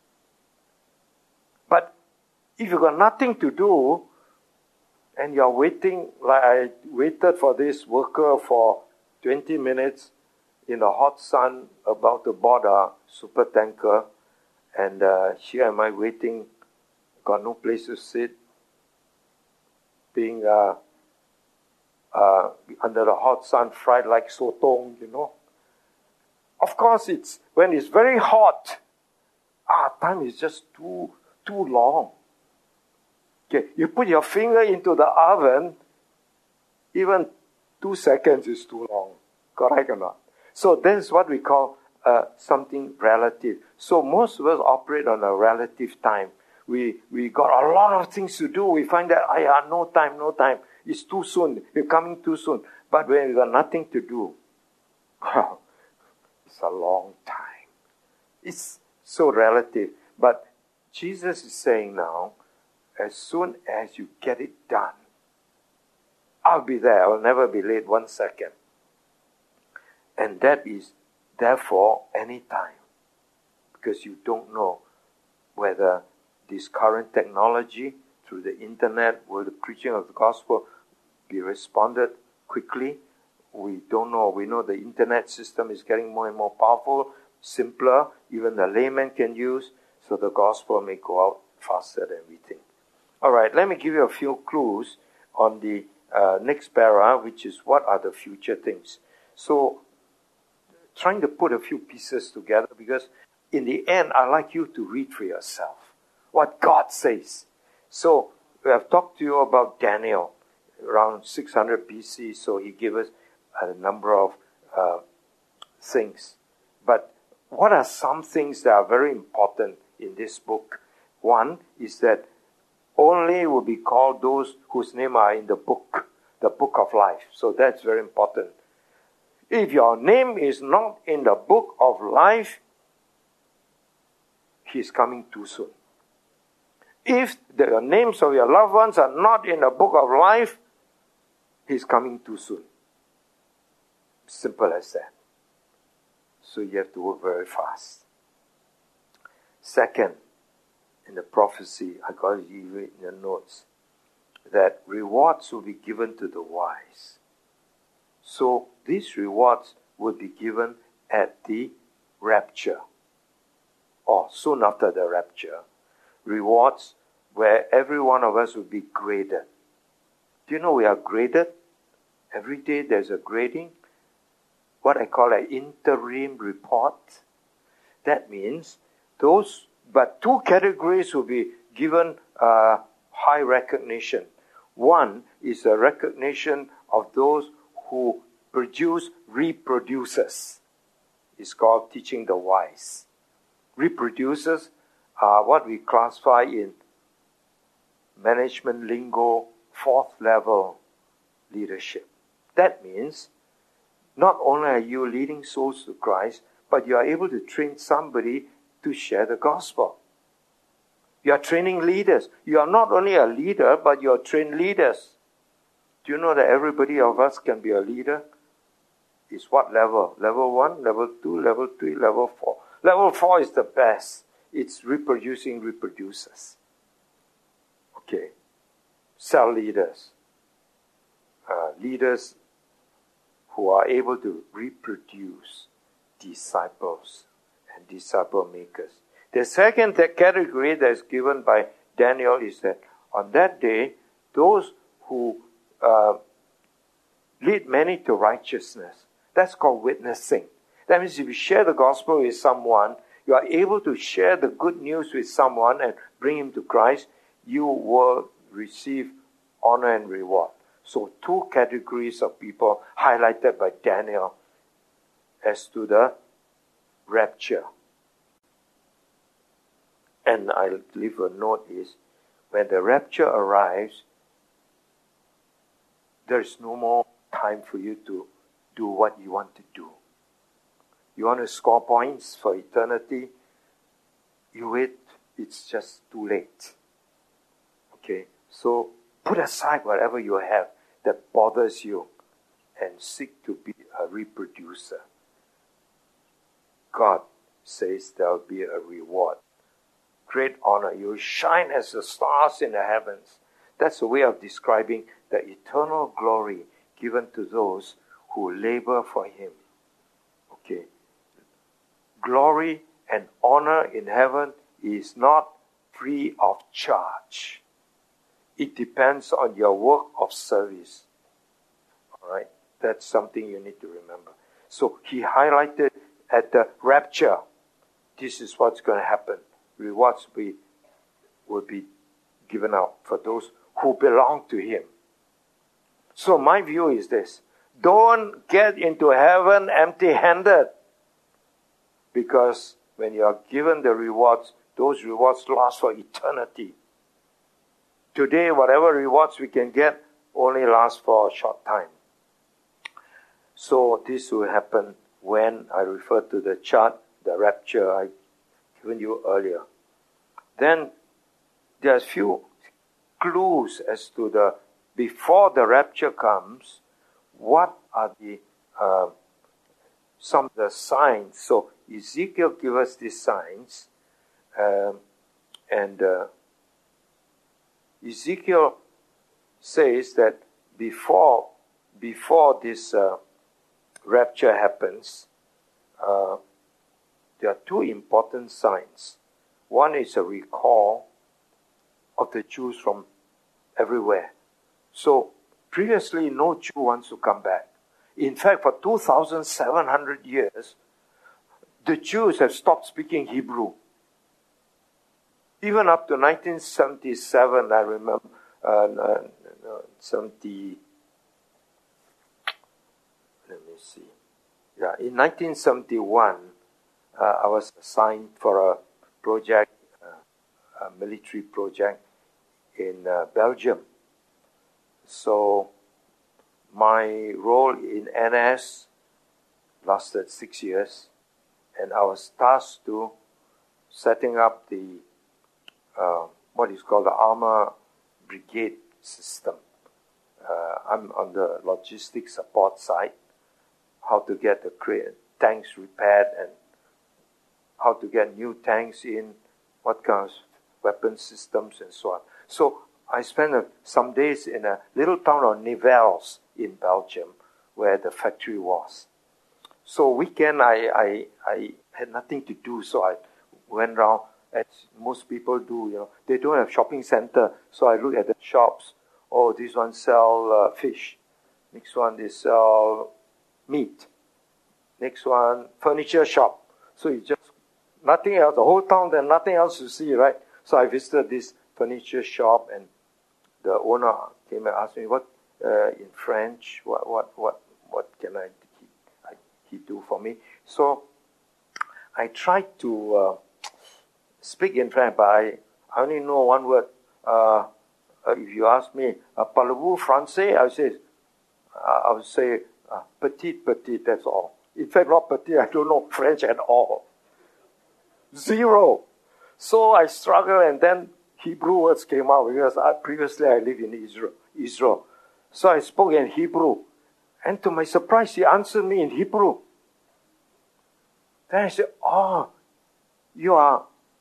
But if you got nothing to do, and you're waiting, like I waited for this worker for 20 minutes in the hot sun about to board a super tanker, and here am I waiting, got no place to sit, being under the hot sun, fried like sotong, Of course, when it's very hot, time is just too long. Okay, you put your finger into the oven, even 2 seconds is too long. Correct or not? So that's what we call something relative. So most of us operate on a relative time. We got a lot of things to do. We find that, no time. It's too soon. You're coming too soon. But when we got nothing to do, it's a long time. It's so relative. But Jesus is saying now, as soon as you get it done, I'll be there. I'll never be late 1 second. And that is, therefore, any time. Because you don't know whether this current technology, through the internet, will the preaching of the gospel be responded quickly? We don't know. We know the internet system is getting more and more powerful, simpler, even the layman can use, so the gospel may go out faster than we think. All right, let me give you a few clues on the next para, which is what are the future things. So, trying to put a few pieces together, because in the end, I'd like you to read for yourself what God says. So, we have talked to you about Daniel around 600 BC, so he gave us a number of things. But what are some things that are very important in this book? One is that only will be called those whose name are in the book of life. So that's very important. If your name is not in the book of life, He's coming too soon. If the names of your loved ones are not in the book of life, He's coming too soon. Simple as that. So you have to work very fast. Second, in the prophecy, I got it in the notes, that rewards will be given to the wise. So these rewards will be given at the rapture, or soon after the rapture. Rewards where every one of us will be graded. Do you know we are graded? Every day there's a grading. What I call an interim report. That means but two categories will be given high recognition. One is a recognition of those who produce reproducers. It's called teaching the wise. Reproducers are what we classify in management lingo, 4th level leadership. That means not only are you leading souls to Christ, but you are able to train somebody to share the gospel. You are training leaders. You are not only a leader, but you are trained leaders. Do you know that everybody of us can be a leader? It's what level? Level 1, level 2, level 3, level 4. Level 4 is the best. It's reproducing reproducers. Okay. Cell leaders. Leaders who are able to reproduce disciples and disciple makers. The second category that is given by Daniel is that on that day, those who lead many to righteousness, that's called witnessing. That means if you share the gospel with someone, you are able to share the good news with someone and bring him to Christ, you will receive honor and reward. So 2 categories of people highlighted by Daniel as to the rapture. And I'll leave a note is, when the rapture arrives, there's no more time for you to do what you want to do. You want to score points for eternity, you wait, it's just too late. Okay, so put aside whatever you have that bothers you and seek to be a reproducer. God says there will be a reward. Great honor. You will shine as the stars in the heavens. That's a way of describing the eternal glory given to those who labor for Him. Okay. Glory and honor in heaven is not free of charge. It depends on your work of service. All right? That's something you need to remember. So he highlighted at the rapture, this is what's going to happen. Rewards will be given out for those who belong to Him. So my view is this. Don't get into heaven empty-handed. Because when you are given the rewards, those rewards last for eternity. Today, whatever rewards we can get only lasts for a short time. So this will happen when I refer to the chart, the rapture I given you earlier. Then there's few clues as to before the rapture comes, what are some of the signs. So Ezekiel gives us these signs, and Ezekiel says that before this rapture happens, there are 2 important signs. One is a recall of the Jews from everywhere. So Previously, no Jew wants to come back. In fact, for 2,700 years, the Jews have stopped speaking Hebrew. Even up to 1977, I remember, 70, let me see. Yeah, in 1971, I was assigned for a project, a military project in Belgium. So my role in NS lasted 6 years, and I was tasked to setting up the what is called the armor brigade system. I'm on the logistics support side, how to get the tanks repaired and how to get new tanks in, what kind of weapon systems and so on. So I spent some days in a little town of Nivelles in Belgium, where the factory was. So weekend I had nothing to do, so I went around, as most people do. They don't have shopping center, so I look at the shops. Oh, this one sell fish. Next one they sell meat. Next one furniture shop. So you just nothing else. The whole town, there's nothing else to see, right? So I visited this furniture shop, and the owner came and asked me, "What in French? What can he do for me?" So I tried to speak in French, but I only know one word. If you ask me, "Parlez-vous français?" I would say, "Petit." That's all. In fact, not petit. I don't know French at all. Zero. So I struggled, and then Hebrew words came out because previously I lived in Israel. So I spoke in Hebrew, and to my surprise, he answered me in Hebrew. Then I said, "Oh, you are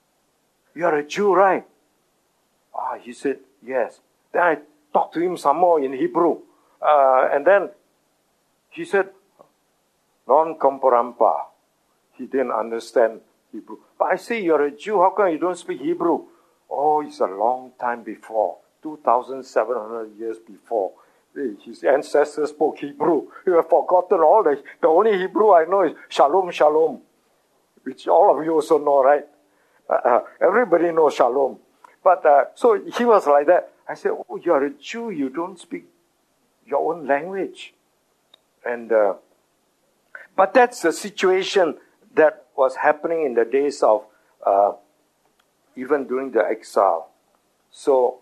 a Jew, right?" He said, "Yes." Then I talked to him some more in Hebrew. And then he said, "Non comporampa." He didn't understand Hebrew. But I say, "You're a Jew, how come you don't speak Hebrew?" Oh, it's a long time before, 2,700 years before. His ancestors spoke Hebrew. You have forgotten all the only Hebrew I know is Shalom, Shalom, which all of you also know, right? Everybody knows Shalom. But so he was like that. I said, "Oh, you're a Jew, you don't speak your own language." And but that's the situation that was happening in the days of even during the exile. So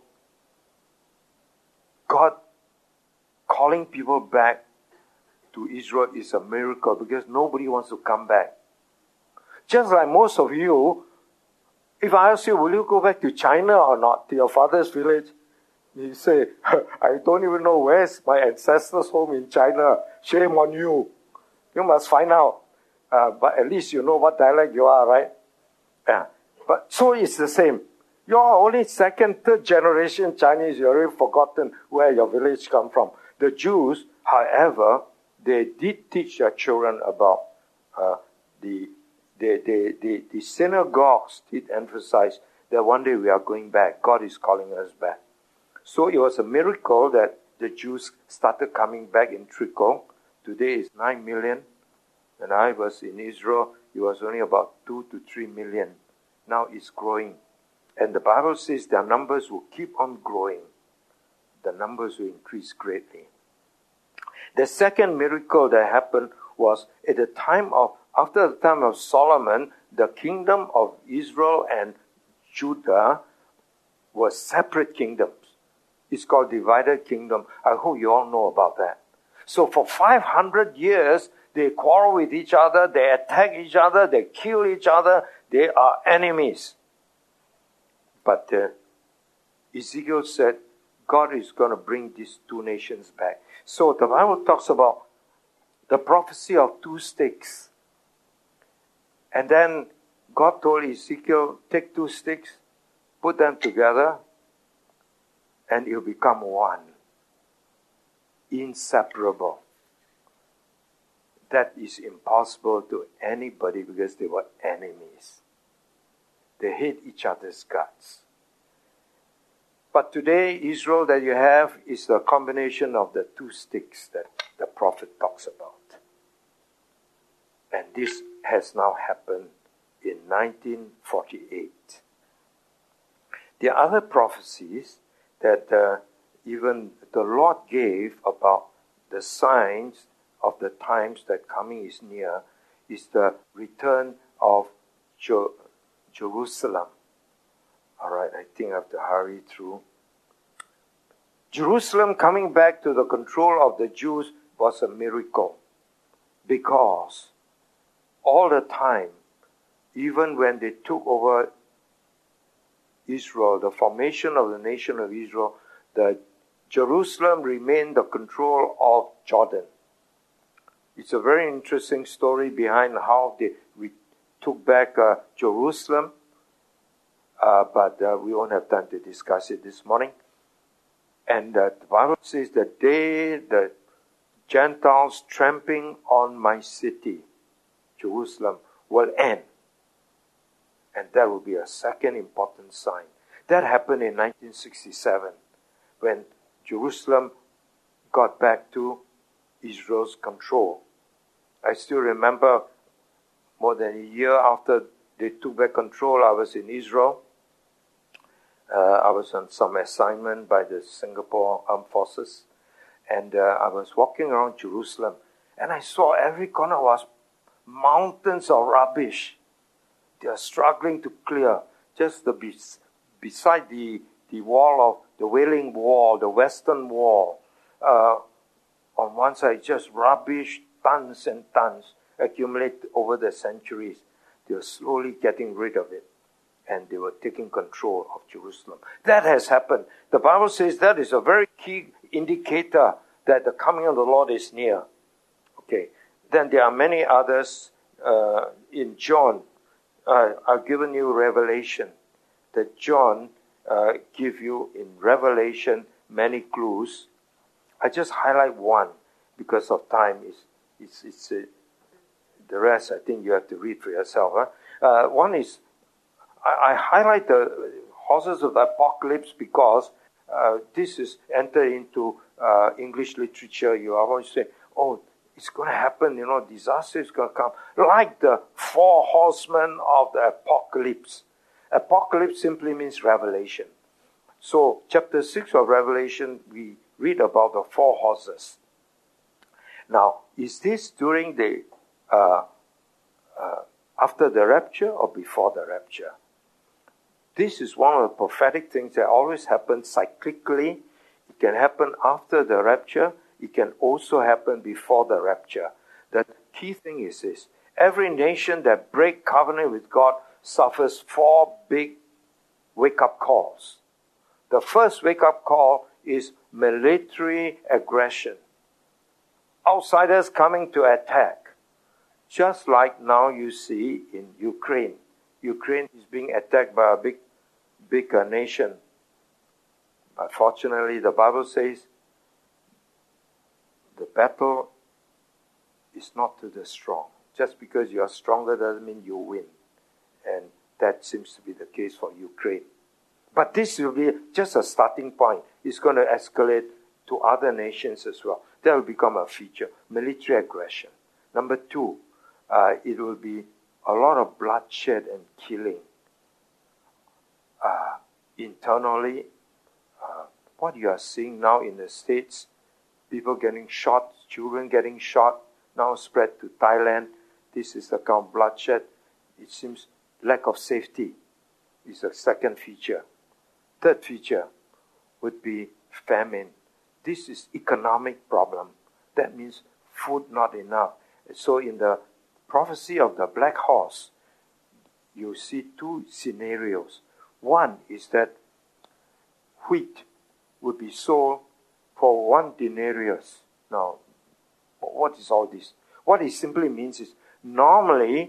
God calling people back to Israel is a miracle, because nobody wants to come back. Just like most of you, if I ask you, will you go back to China or not, to your father's village? You say, "I don't even know where's my ancestors' home in China. Shame on you. You must find out." But at least you know what dialect you are, right? Yeah. But so it's the same. You're only second, third generation Chinese. You've already forgotten where your village come from. The Jews, however, they did teach their children about the synagogues did emphasize that one day we are going back. God is calling us back. So it was a miracle that the Jews started coming back in trickle. Today is 9 million. When I was in Israel, it was only about 2 to 3 million. Now it's growing. And the Bible says their numbers will keep on growing. The numbers will increase greatly. The second miracle that happened was at the time after the time of Solomon, the kingdom of Israel and Judah were separate kingdoms. It's called divided kingdom. I hope you all know about that. So for 500 years, they quarrel with each other, they attack each other, they kill each other, they are enemies. But Ezekiel said, God is going to bring these two nations back. So the Bible talks about the prophecy of 2 sticks. And then God told Ezekiel, take 2 sticks, put them together, and it'll become one. Inseparable. That is impossible to anybody because they were enemies. They hate each other's guts. But today, Israel that you have is the combination of the two sticks that the prophet talks about. And this has now happened in 1948. The other prophecies that even the Lord gave about the signs of the times that coming is near is the return of Jerusalem. All right, I think I have to hurry through. Jerusalem coming back to the control of the Jews was a miracle, because all the time, even when they took over Israel, the formation of the nation of Israel, the Jerusalem remained the control of Jordan. It's a very interesting story behind how they took back Jerusalem, but we won't have time to discuss it this morning. And the Bible says that the Gentiles tramping on my city, Jerusalem, will end. And that will be a second important sign. That happened in 1967, when Jerusalem got back to Israel's control. I still remember more than a year after they took back control, I was in Israel. I was on some assignment by the Singapore Armed Forces. And I was walking around Jerusalem. And I saw every corner was mountains of rubbish. They are struggling to clear. Just beside the wall of the Wailing Wall, the Western Wall. On one side, just rubbish, tons and tons, accumulate over the centuries. They were slowly getting rid of it. And they were taking control of Jerusalem. That has happened. The Bible says that is a very key indicator that the coming of the Lord is near. Okay. Then there are many others in John. I've given you Revelation. That John give you in Revelation many clues. I just highlight one because of time. It's the rest I think you have to read for yourself. One is, I highlight the horses of the apocalypse because this is entered into English literature. You always say, oh, it's going to happen, disaster is going to come. Like the four horsemen of the apocalypse. Apocalypse simply means revelation. So, chapter 6 of Revelation, we read about the four horses. Now, is this during the, after the rapture or before the rapture? This is one of the prophetic things that always happens cyclically. It can happen after the rapture. It can also happen before the rapture. The key thing is this. Every nation that breaks covenant with God suffers four big wake-up calls. The first wake-up call is military aggression. Outsiders coming to attack. Just like now you see in Ukraine. Ukraine is being attacked by a big nation. But fortunately, the Bible says the battle is not to the strong. Just because you are stronger doesn't mean you win. And that seems to be the case for Ukraine. But this will be just a starting point. It's going to escalate to other nations as well. That will become a feature. Military aggression. Number two, it will be a lot of bloodshed and killing. Internally, what you are seeing now in the States, people getting shot, children getting shot, now spread to Thailand. This is the kind of bloodshed. It seems lack of safety is the second feature. Third feature would be famine. This is economic problem. That means food not enough. So in the prophecy of the black horse, you see two scenarios. One is that wheat would be sold for 1 denarius. Now, what is all this? What it simply means is, normally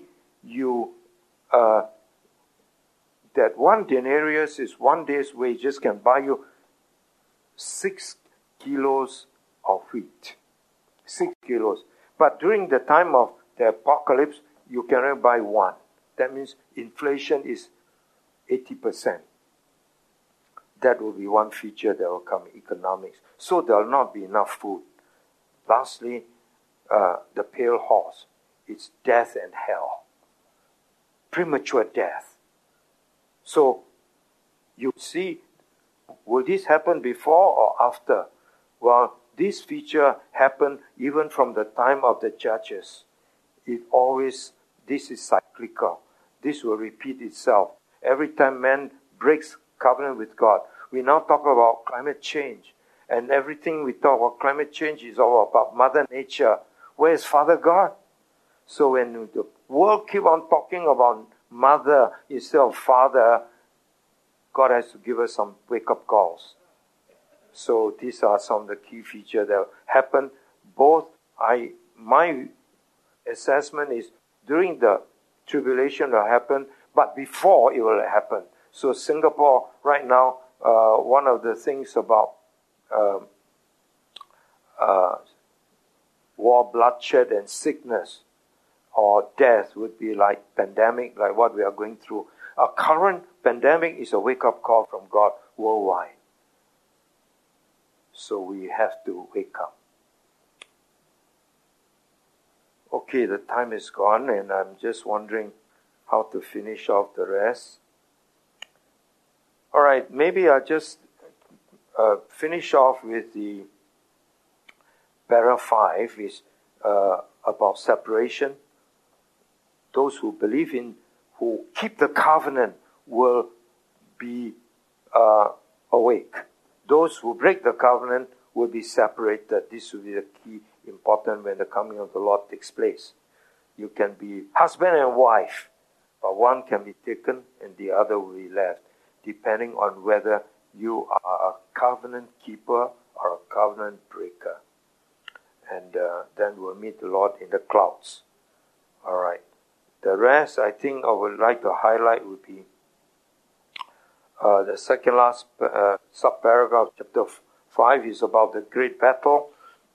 that 1 denarius is 1 day's wages can buy you 6 kilos of wheat. 6 kilos. But during the time of the apocalypse, you can only buy 1. That means inflation is 80%. That will be one feature that will come, economics. So there will not be enough food. Lastly, the pale horse. It's death and hell. Premature death. So, you see, will this happen before or after? Well, this feature happened even from the time of the judges. This is cyclical. This will repeat itself. Every time man breaks covenant with God, we now talk about climate change. And everything we talk about climate change is all about Mother Nature. Where is Father God? So when the world keep on talking about Mother instead of Father, God has to give us some wake-up calls. So these are some of the key features that happen. My assessment is during the tribulation will happen, but before it will happen. So Singapore right now, one of the things about war, bloodshed, and sickness or death would be like pandemic, like what we are going through. Our current pandemic is a wake-up call from God worldwide. So we have to wake up. Okay, the time is gone, and I'm just wondering how to finish off the rest. All right, maybe I'll just finish off with the para 5 is about separation. Those who believe in, who keep the covenant will be awake. Those who break the covenant will be separated. This will be the key important when the coming of the Lord takes place. You can be husband and wife, but one can be taken and the other will be left, depending on whether you are a covenant keeper or a covenant breaker. And then we'll meet the Lord in the clouds. All right. The rest, I think I would like to highlight would be the second last subparagraph, chapter 5, is about the great battle.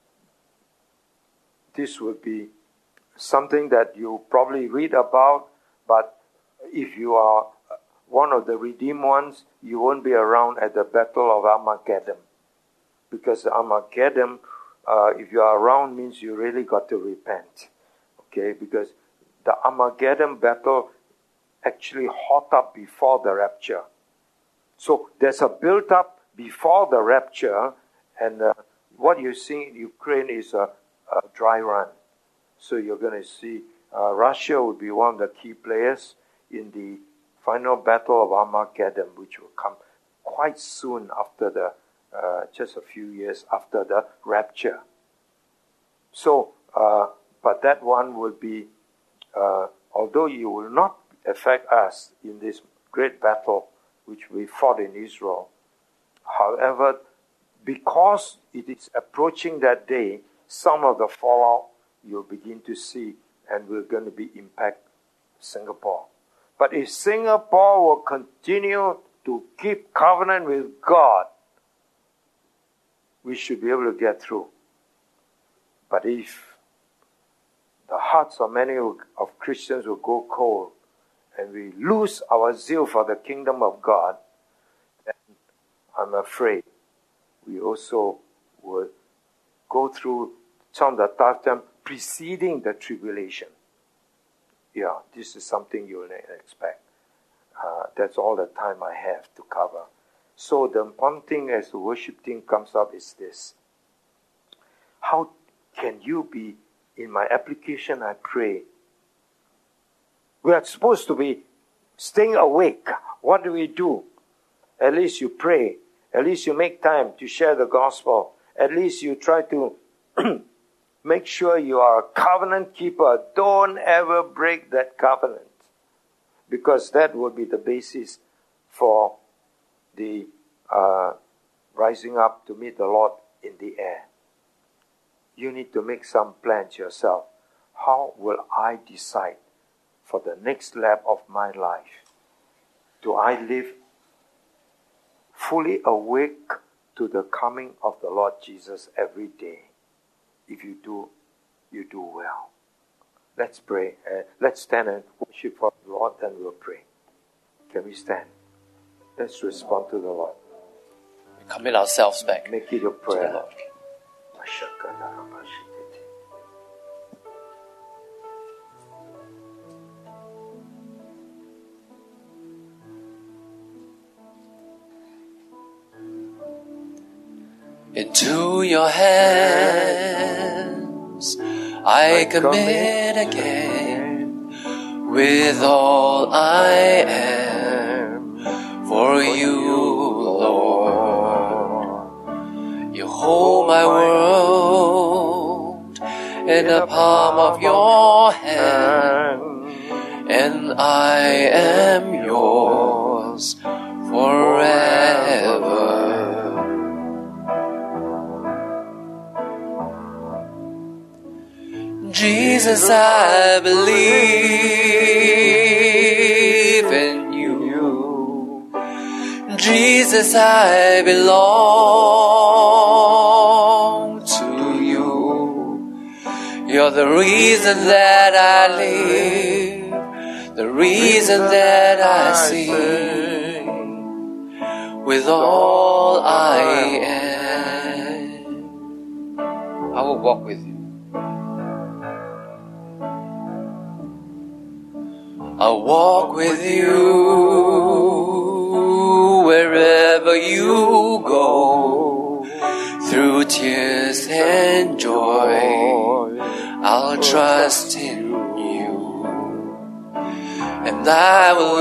This would be something that you probably read about, but if you are one of the redeemed ones, you won't be around at the battle of Armageddon. Because Armageddon, if you are around, means you really got to repent. Okay, because the Armageddon battle actually hot up before the rapture. So there's a build-up before the rapture, and what you see in Ukraine is a dry run. So you're going to see Russia would be one of the key players in the final battle of Armageddon, which will come quite soon after just a few years after the rapture. So, but that one will be, although it will not affect us in this great battle which we fought in Israel. However, because it is approaching that day, some of the fallout you'll begin to see, and we're going to be impact Singapore. But if Singapore will continue to keep covenant with God, we should be able to get through. But if the hearts of many of Christians will go cold, and we lose our zeal for the kingdom of God, then I'm afraid we also will go through some of the tough times preceding the tribulation. Yeah, this is something you'll expect. That's all the time I have to cover. So the important thing as the worship team comes up is this. How can you be, in my application I pray, we are supposed to be staying awake. What do? At least you pray. At least you make time to share the gospel. At least you try to make sure you are a covenant keeper. Don't ever break that covenant. Because that will be the basis for the rising up to meet the Lord in the air. You need to make some plans yourself. How will I decide for the next lap of my life? Do I live fully awake to the coming of the Lord Jesus every day? If you do, you do well. Let's pray. Let's stand and worship for the Lord, then we'll pray. Can we stand? Let's respond to the Lord. commit ourselves back Make it your to the prayer. Lord. Into your hands I commit again, with all I am, for you, Lord. You hold my world in the palm of your hand, and I am yours forever. Jesus, I believe in you. Jesus, I belong to you. You're the reason that I live, the reason that I sing, with all I am. I will walk with you. I'll walk with you wherever you go, through tears and joy. I'll trust in you, and I will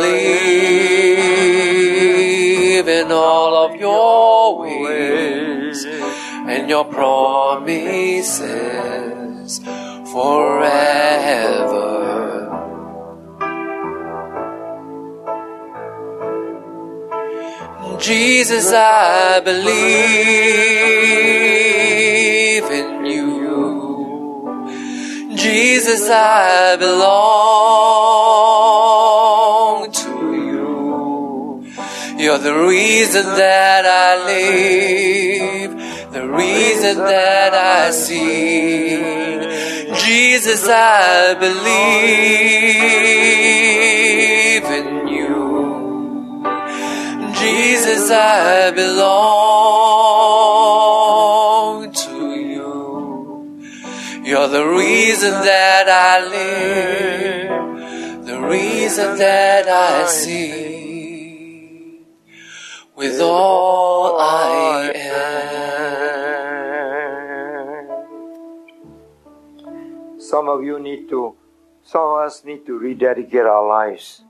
live in all of your ways and your promises forever. Jesus, I believe in you. Jesus, I belong to you. You're the reason that I live, the reason that I sing. Jesus, I believe in you. Jesus, I belong to you. You're the reason that I live, the reason that I sing, with all I am. Some of us need to rededicate our lives,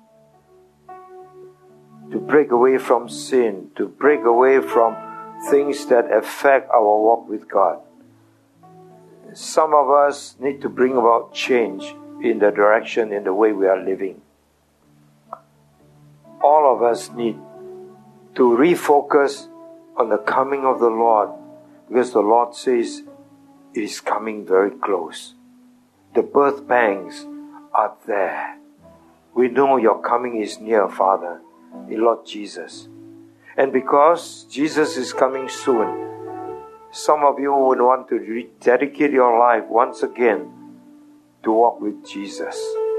to break away from sin, to break away from things that affect our walk with God. Some of us need to bring about change in the direction, in the way we are living. All of us need to refocus on the coming of the Lord, because the Lord says it is coming very close. The birth pangs are there. We know your coming is near, Father, in Lord Jesus. And because Jesus is coming soon, some of you would want to rededicate your life once again to walk with Jesus.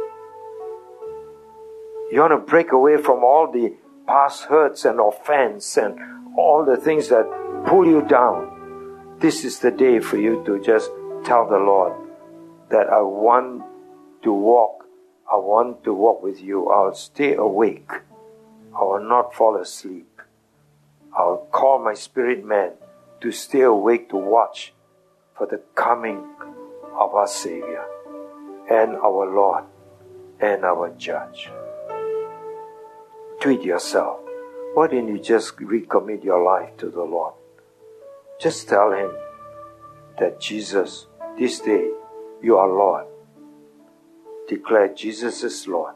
You want to break away from all the past hurts and offense and all the things that pull you down. This is the day for you to just tell the Lord that I want to walk with you. I'll stay awake. I will not fall asleep. I'll call my spirit man to stay awake to watch for the coming of our Savior and our Lord and our Judge. Treat yourself. Why didn't you just recommit your life to the Lord? Just tell Him that Jesus, this day, you are Lord. Declare Jesus is Lord.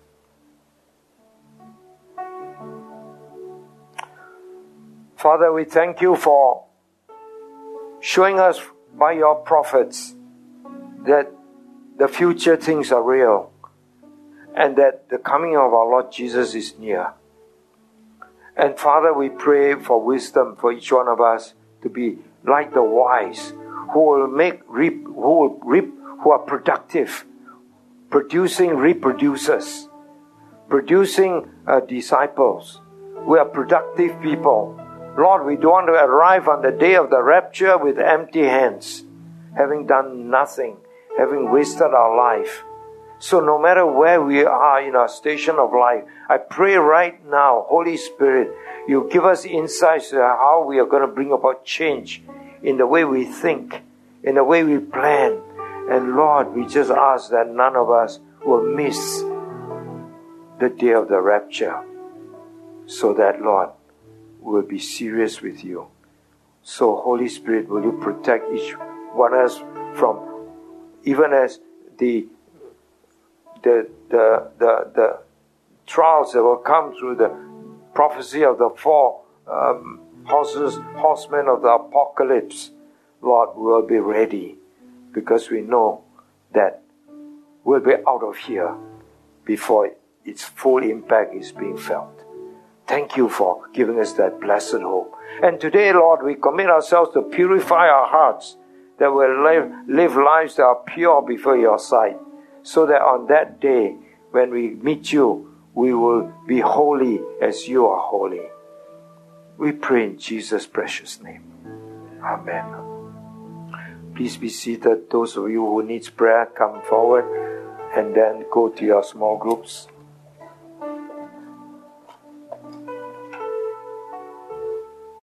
Father, we thank you for showing us by your prophets that the future things are real and that the coming of our Lord Jesus is near. And Father, we pray for wisdom for each one of us to be like the wise who are productive, producing reproducers, producing disciples. We are productive people Lord, we don't want to arrive on the day of the rapture with empty hands, having done nothing, having wasted our life. So no matter where we are in our station of life, I pray right now, Holy Spirit, you give us insights to how we are going to bring about change in the way we think, in the way we plan. And Lord, we just ask that none of us will miss the day of the rapture, so that, Lord, we'll be serious with you. So Holy Spirit, will you protect each one of us from, even as the trials that will come through the prophecy of the four horsemen of the apocalypse. Lord, we'll be ready, because we know that we'll be out of here before its full impact is being felt. Thank you for giving us that blessed hope. And today, Lord, we commit ourselves to purify our hearts, that we'll live lives that are pure before your sight, so that on that day, when we meet you, we will be holy as you are holy. We pray in Jesus' precious name. Amen. Please be seated. Those of you who need prayer, come forward and then go to your small groups.